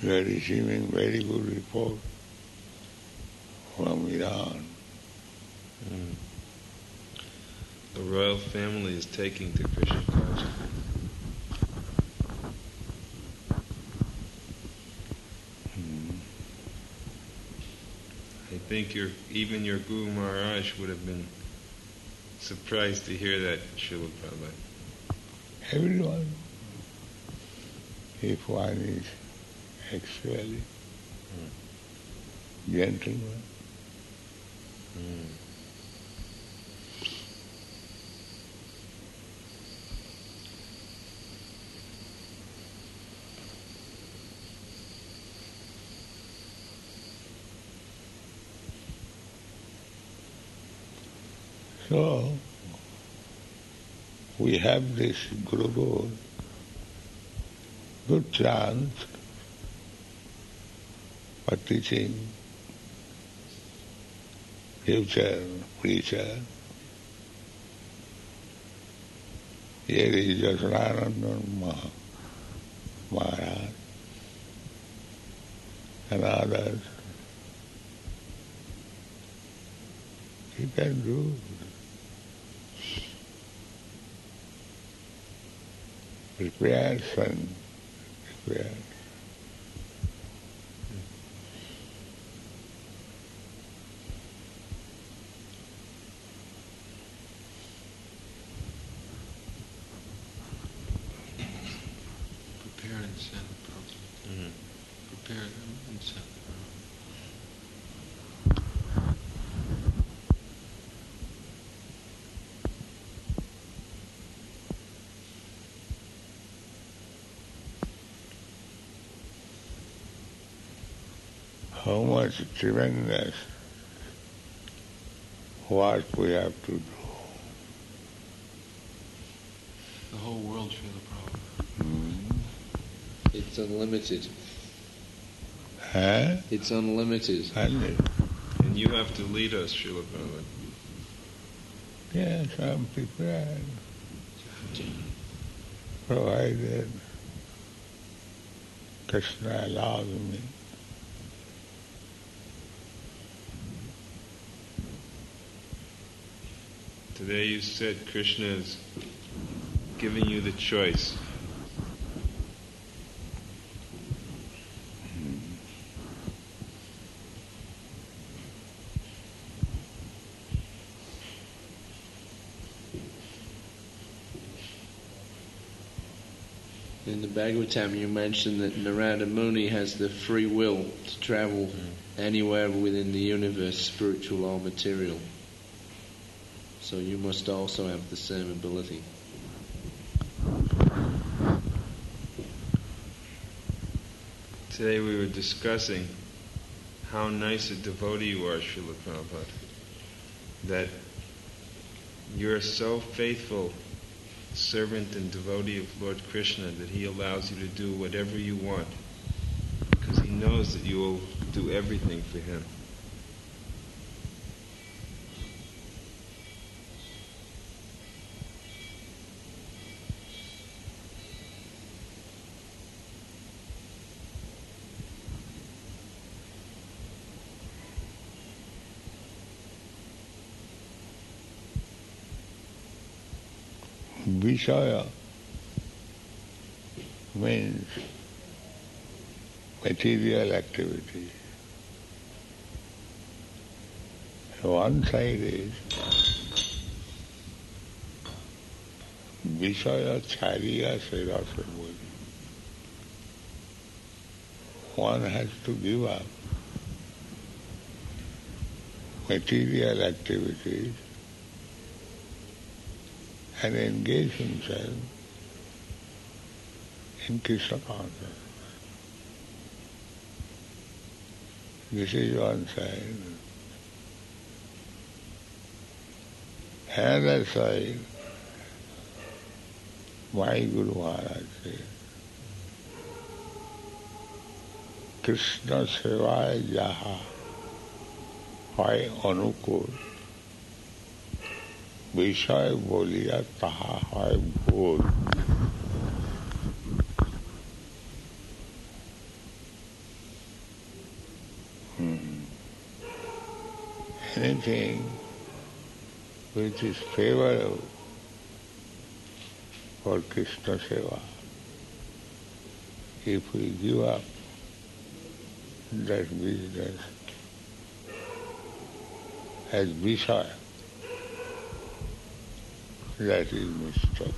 [SPEAKER 2] We are receiving very good report from Iran.
[SPEAKER 3] The royal family is taking to Krishna consciousness. I think even your Guru Maharaj would have been surprised to hear that, Srila Prabhupada.
[SPEAKER 2] Everyone, if one is actually gentleman. So, we have this Guru, good chance for teaching future preacher. Here is Jasonananda Maharaj and others. He can do. Prepare, son. Prepare.
[SPEAKER 6] Prepare and send, Prabhupada. Prepare them and send them.
[SPEAKER 2] How much tremendous work we have to do.
[SPEAKER 6] The whole world, Srila Prabhupada.
[SPEAKER 11] It's unlimited.
[SPEAKER 2] Huh?
[SPEAKER 11] It's unlimited.
[SPEAKER 3] And you have to lead us, Srila Prabhupada.
[SPEAKER 2] Yes, I'm prepared. Provided Krishna allows me.
[SPEAKER 3] Today you said Krishna is giving you the choice.
[SPEAKER 11] In the Bhagavatam you mentioned that Narada Muni has the free will to travel anywhere within the universe, spiritual or material. So you must also have the same ability.
[SPEAKER 3] Today we were discussing how nice a devotee you are, Srila Prabhupada. That you're so faithful servant and devotee of Lord Krishna that he allows you to do whatever you want because he knows that you will do everything for him.
[SPEAKER 2] Vishaya means material activity. One side is Vishaya Chariya Sirasambhuri. One has to give up material activities and engage himself in Krishna consciousness. This is one side. Another side, my Guru Maharaj said, Krishna Sevaya Jaha Hoy Anukul Vishaya Boliya Taha Hoy Bhul. Anything which is favorable for Krishna Seva, if we give up that business as Vishaya, that is mistake.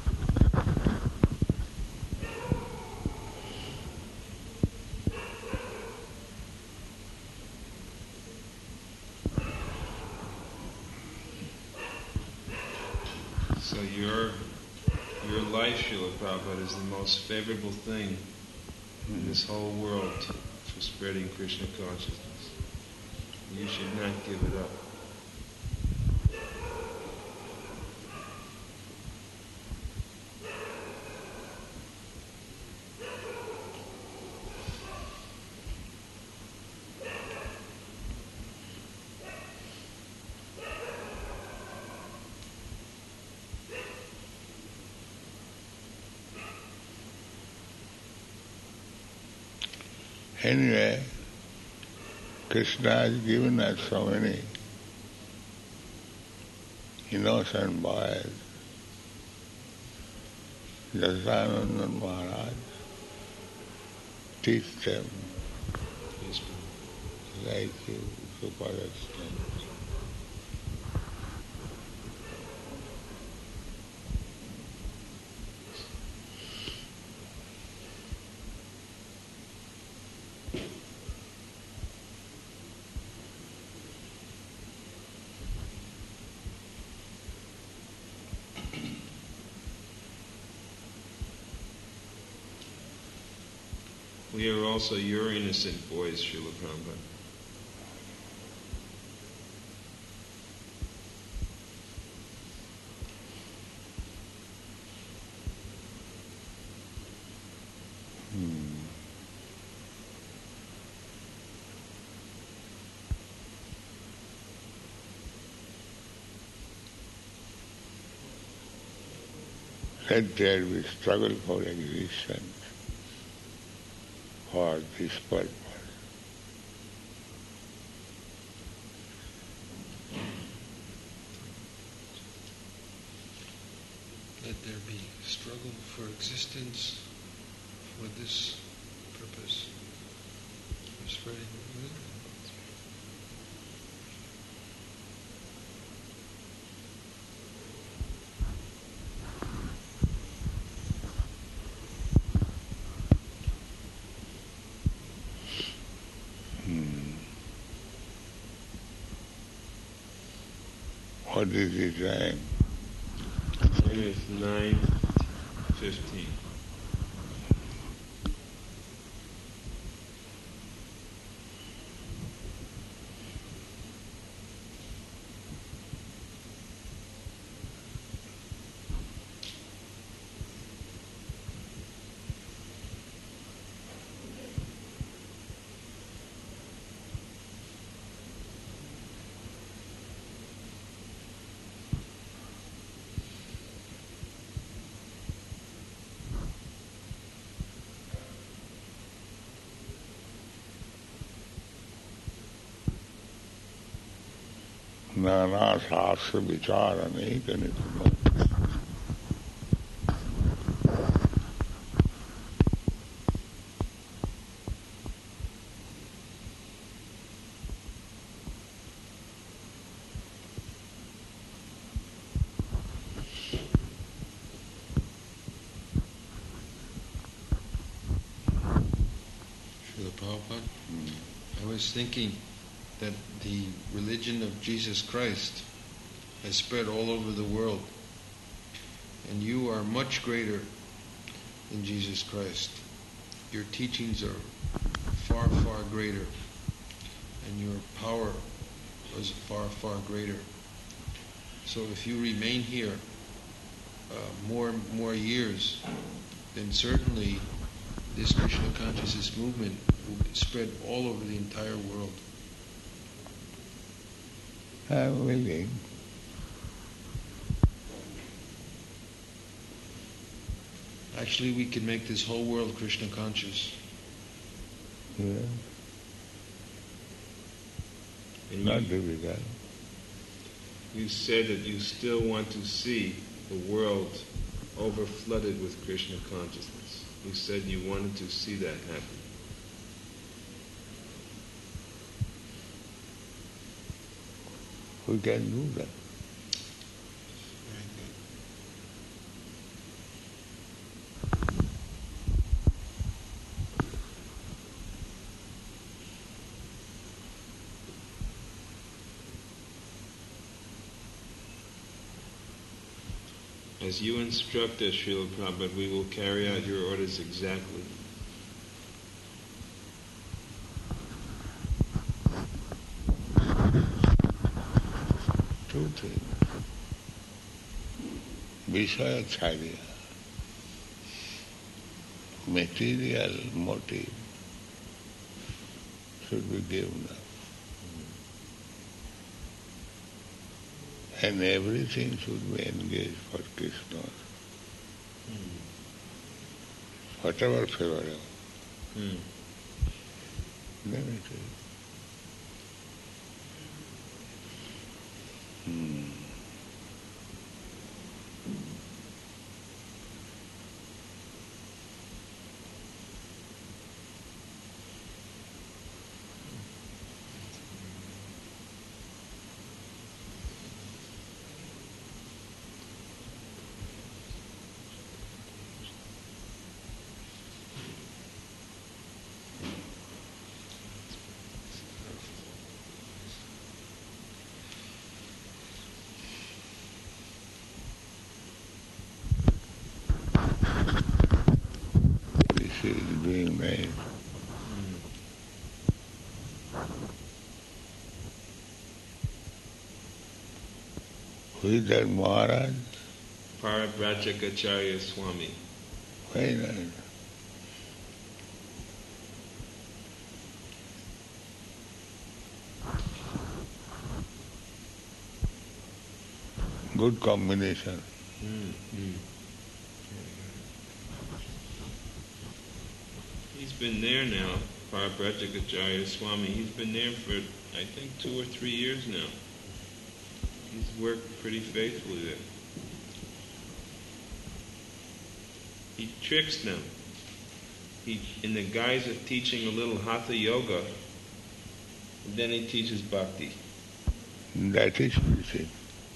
[SPEAKER 3] So your life, Srila Prabhupada, is the most favorable thing in this whole world for spreading Krishna consciousness. You should not give it up.
[SPEAKER 2] Anyway, Krishna has given us so many innocent boys. Jasanandan Maharaj teach them like you, super extent.
[SPEAKER 3] We are also your innocent boys, Srila Prabhupada.
[SPEAKER 2] That there we struggle for existence, for this purpose.
[SPEAKER 1] Let there be struggle for existence for this purpose of spreading wisdom.
[SPEAKER 2] What is the time?
[SPEAKER 3] It is 9:15.
[SPEAKER 2] नाना शास्त्र विचार अनेक निपुण
[SPEAKER 1] Srila Prabhupada, I was thinking that the religion of Jesus Christ has spread all over the world, and you are much greater than Jesus Christ. Your teachings are far, far greater, and your power is far, far greater. So if you remain here more years, then certainly this Krishna consciousness movement will spread all over the entire world.
[SPEAKER 2] I'm willing.
[SPEAKER 1] Actually, we can make this whole world Krishna conscious.
[SPEAKER 2] Yeah.
[SPEAKER 3] And
[SPEAKER 2] not difficult.
[SPEAKER 3] You said that you still want to see the world overflooded with Krishna consciousness. You said you wanted to see that happen.
[SPEAKER 2] We can do that.
[SPEAKER 3] As you instruct us, Srila Prabhupada, we will carry out your orders exactly.
[SPEAKER 2] Two things. Vishayacharya, material motive should be given up. And everything should be engaged for Krishna. Whatever favorable. Then it is. This is being made. Who is that Maharaj?
[SPEAKER 3] Parabrajacharya Swami.
[SPEAKER 2] Very nice. Good combination.
[SPEAKER 3] He's been there now, Parabrajacharya Swami. He's been there for, I think, 2 or 3 years now. He's worked pretty faithfully there. He tricks them. He, in the guise of teaching a little Hatha Yoga, and then he teaches Bhakti.
[SPEAKER 2] That is it.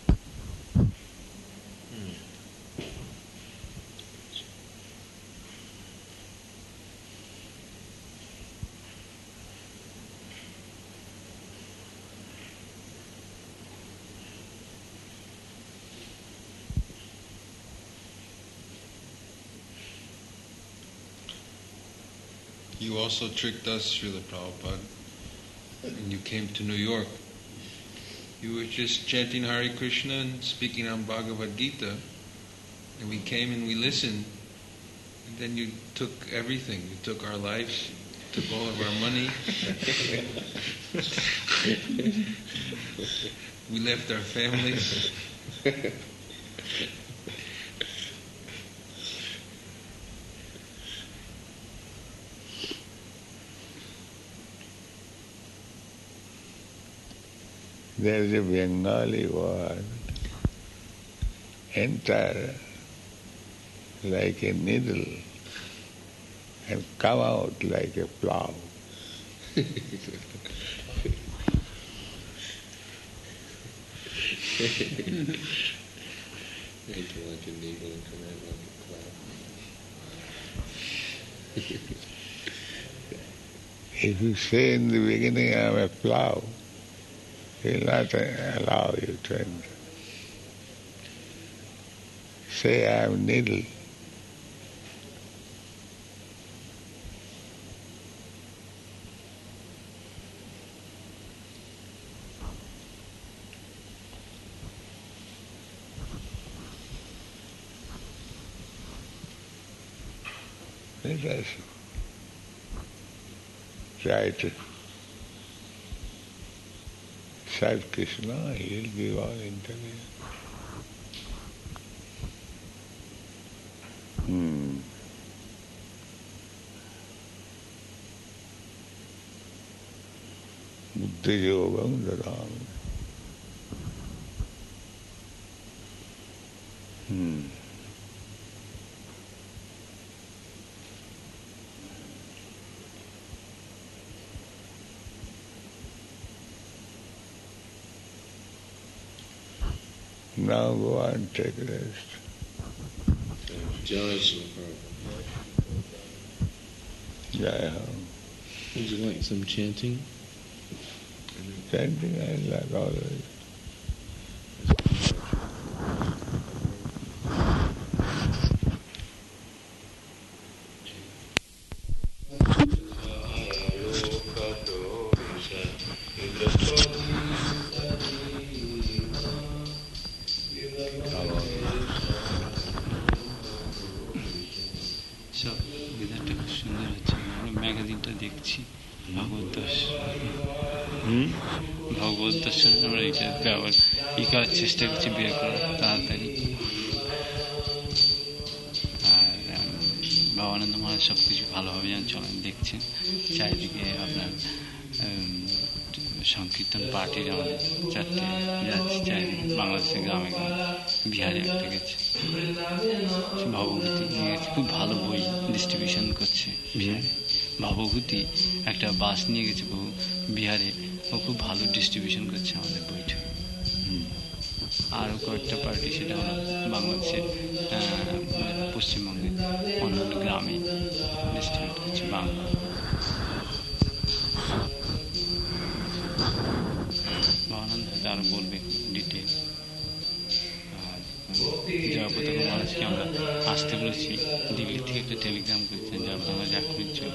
[SPEAKER 1] You also tricked us, Srila Prabhupada, when you came to New York. You were just chanting Hare Krishna and speaking on Bhagavad Gita, and we came and we listened, and then you took everything. You took our lives, took all of our money. We left our families.
[SPEAKER 2] There is a Bengali word, enter like a needle and come out like a plough.
[SPEAKER 8] Enter like a needle and come out like a plough.
[SPEAKER 2] If you say in the beginning, I am a plough, he will not allow you to enter. Say, I am needle. Let us try to serve Krishna, he will give all intelligence. buddhayogam dadami. Now go and take rest.
[SPEAKER 8] Jai Srila
[SPEAKER 2] Jai Ho.
[SPEAKER 8] Would you like some chanting?
[SPEAKER 2] Chanting I like always.
[SPEAKER 12] ম্যাগাজিনটা দেখছি ভগবত দর্শন ভগবত দর্শন আমরা এটা ব্যবহার করার চেষ্টা করছি বের করার তাড়াতাড়ি। আর ভবানন্দ মহারাজ সব কিছু ভালোভাবে যেন চলেন দেখছেন। চারিদিকে আপনার সংকীর্তন পার্টির আমাদের চারটে যাচ্ছে চারিদিকে বাংলাদেশের গ্রামে গ্রামে। বিহারে একটা গেছে ভবভূতি নিয়ে গেছে, খুব ভালো বই ডিস্ট্রিবিউশন করছে বিহারে। ভবভূতি একটা বাস নিয়ে গেছে বহু বিহারে, ও খুব ভালো ডিস্ট্রিবিউশন করছে আমাদের বইটা। আরও কয়েকটা পার্টি সেটা হলো বাংলাদেশের পশ্চিমবঙ্গের অন্যান্য গ্রামে ডিস্ট্রিবিউট করছে বাংলা। ভবানন্দ আরও বলবে ডিটেল। জয়পতাকা মহারাজকে আমরা আসতে বলেছি, দিল্লি থেকে একটা টেলিগ্রাম করেছেন জয়পতাকা মহারাজ এখনই চলে।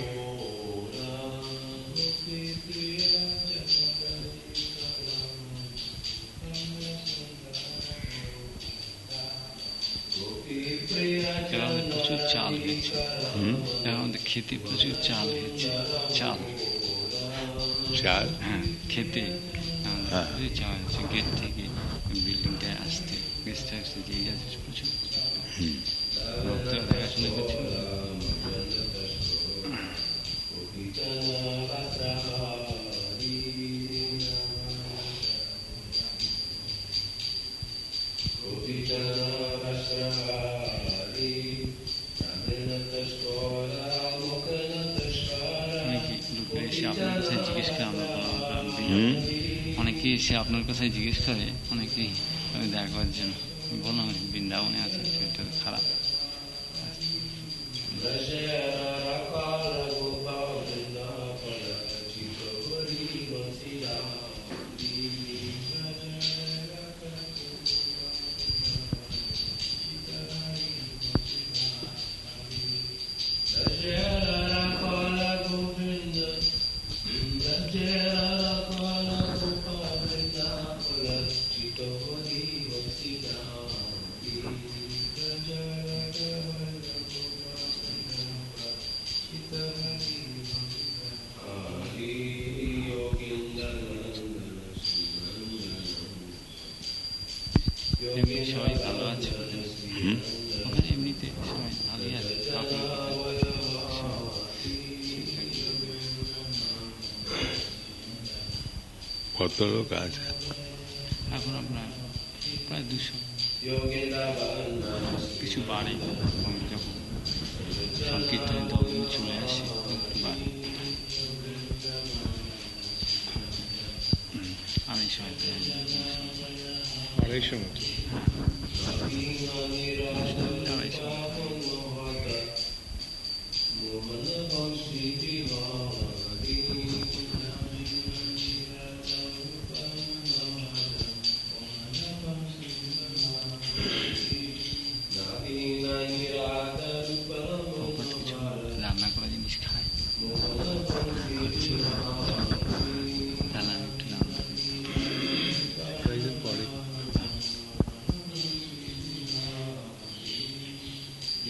[SPEAKER 12] আমাদের প্রচুর চাল হয়েছে, আমাদের খেতে প্রচুর চাল হয়েছে। চাল
[SPEAKER 2] চাল
[SPEAKER 12] হ্যাঁ খেতে প্রচুর চাল হয়েছে। গেট থেকে বিল্ডিংটায় আসতে গেস্ট হাউসে দিয়ে যাচ্ছে প্রচুর ভক্তরা দেখাশোনা করছে। অনেকে এসে আপনার কথায় জিজ্ঞেস করে, অনেকেই দেখা করার জন্য। বললাম বৃন্দাবনে আছে, সেটা খারাপ। সবাই ভালো আছে ওখানে, এমনিতে সবাই ভালোই আছে।
[SPEAKER 2] কত লোক আছে
[SPEAKER 12] এখন? আপনার প্রায় 200, কিছু বাড়ে যখন সংকীর্তনে দল চলে আসে বাড়ে।
[SPEAKER 11] 250 মতো।
[SPEAKER 12] রান্না করা জিনিস খায়, একটু রান্না
[SPEAKER 11] পরে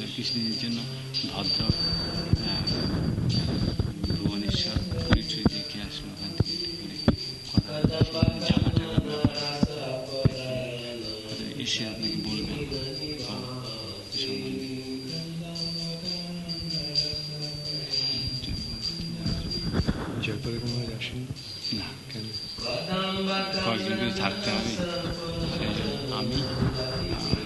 [SPEAKER 12] এসেছিল কিছুদিনের জন্য ভদ্রক ভুবনেশ্বর পরিচয় দেখে আসলো ওখান থেকে কথা জামা টাকা এসে আপনাকে বলবেন
[SPEAKER 6] জয়পুরে কোনো আসেন
[SPEAKER 12] না
[SPEAKER 6] কেন
[SPEAKER 12] কয়েকদিন করে থাকতে হবে আমি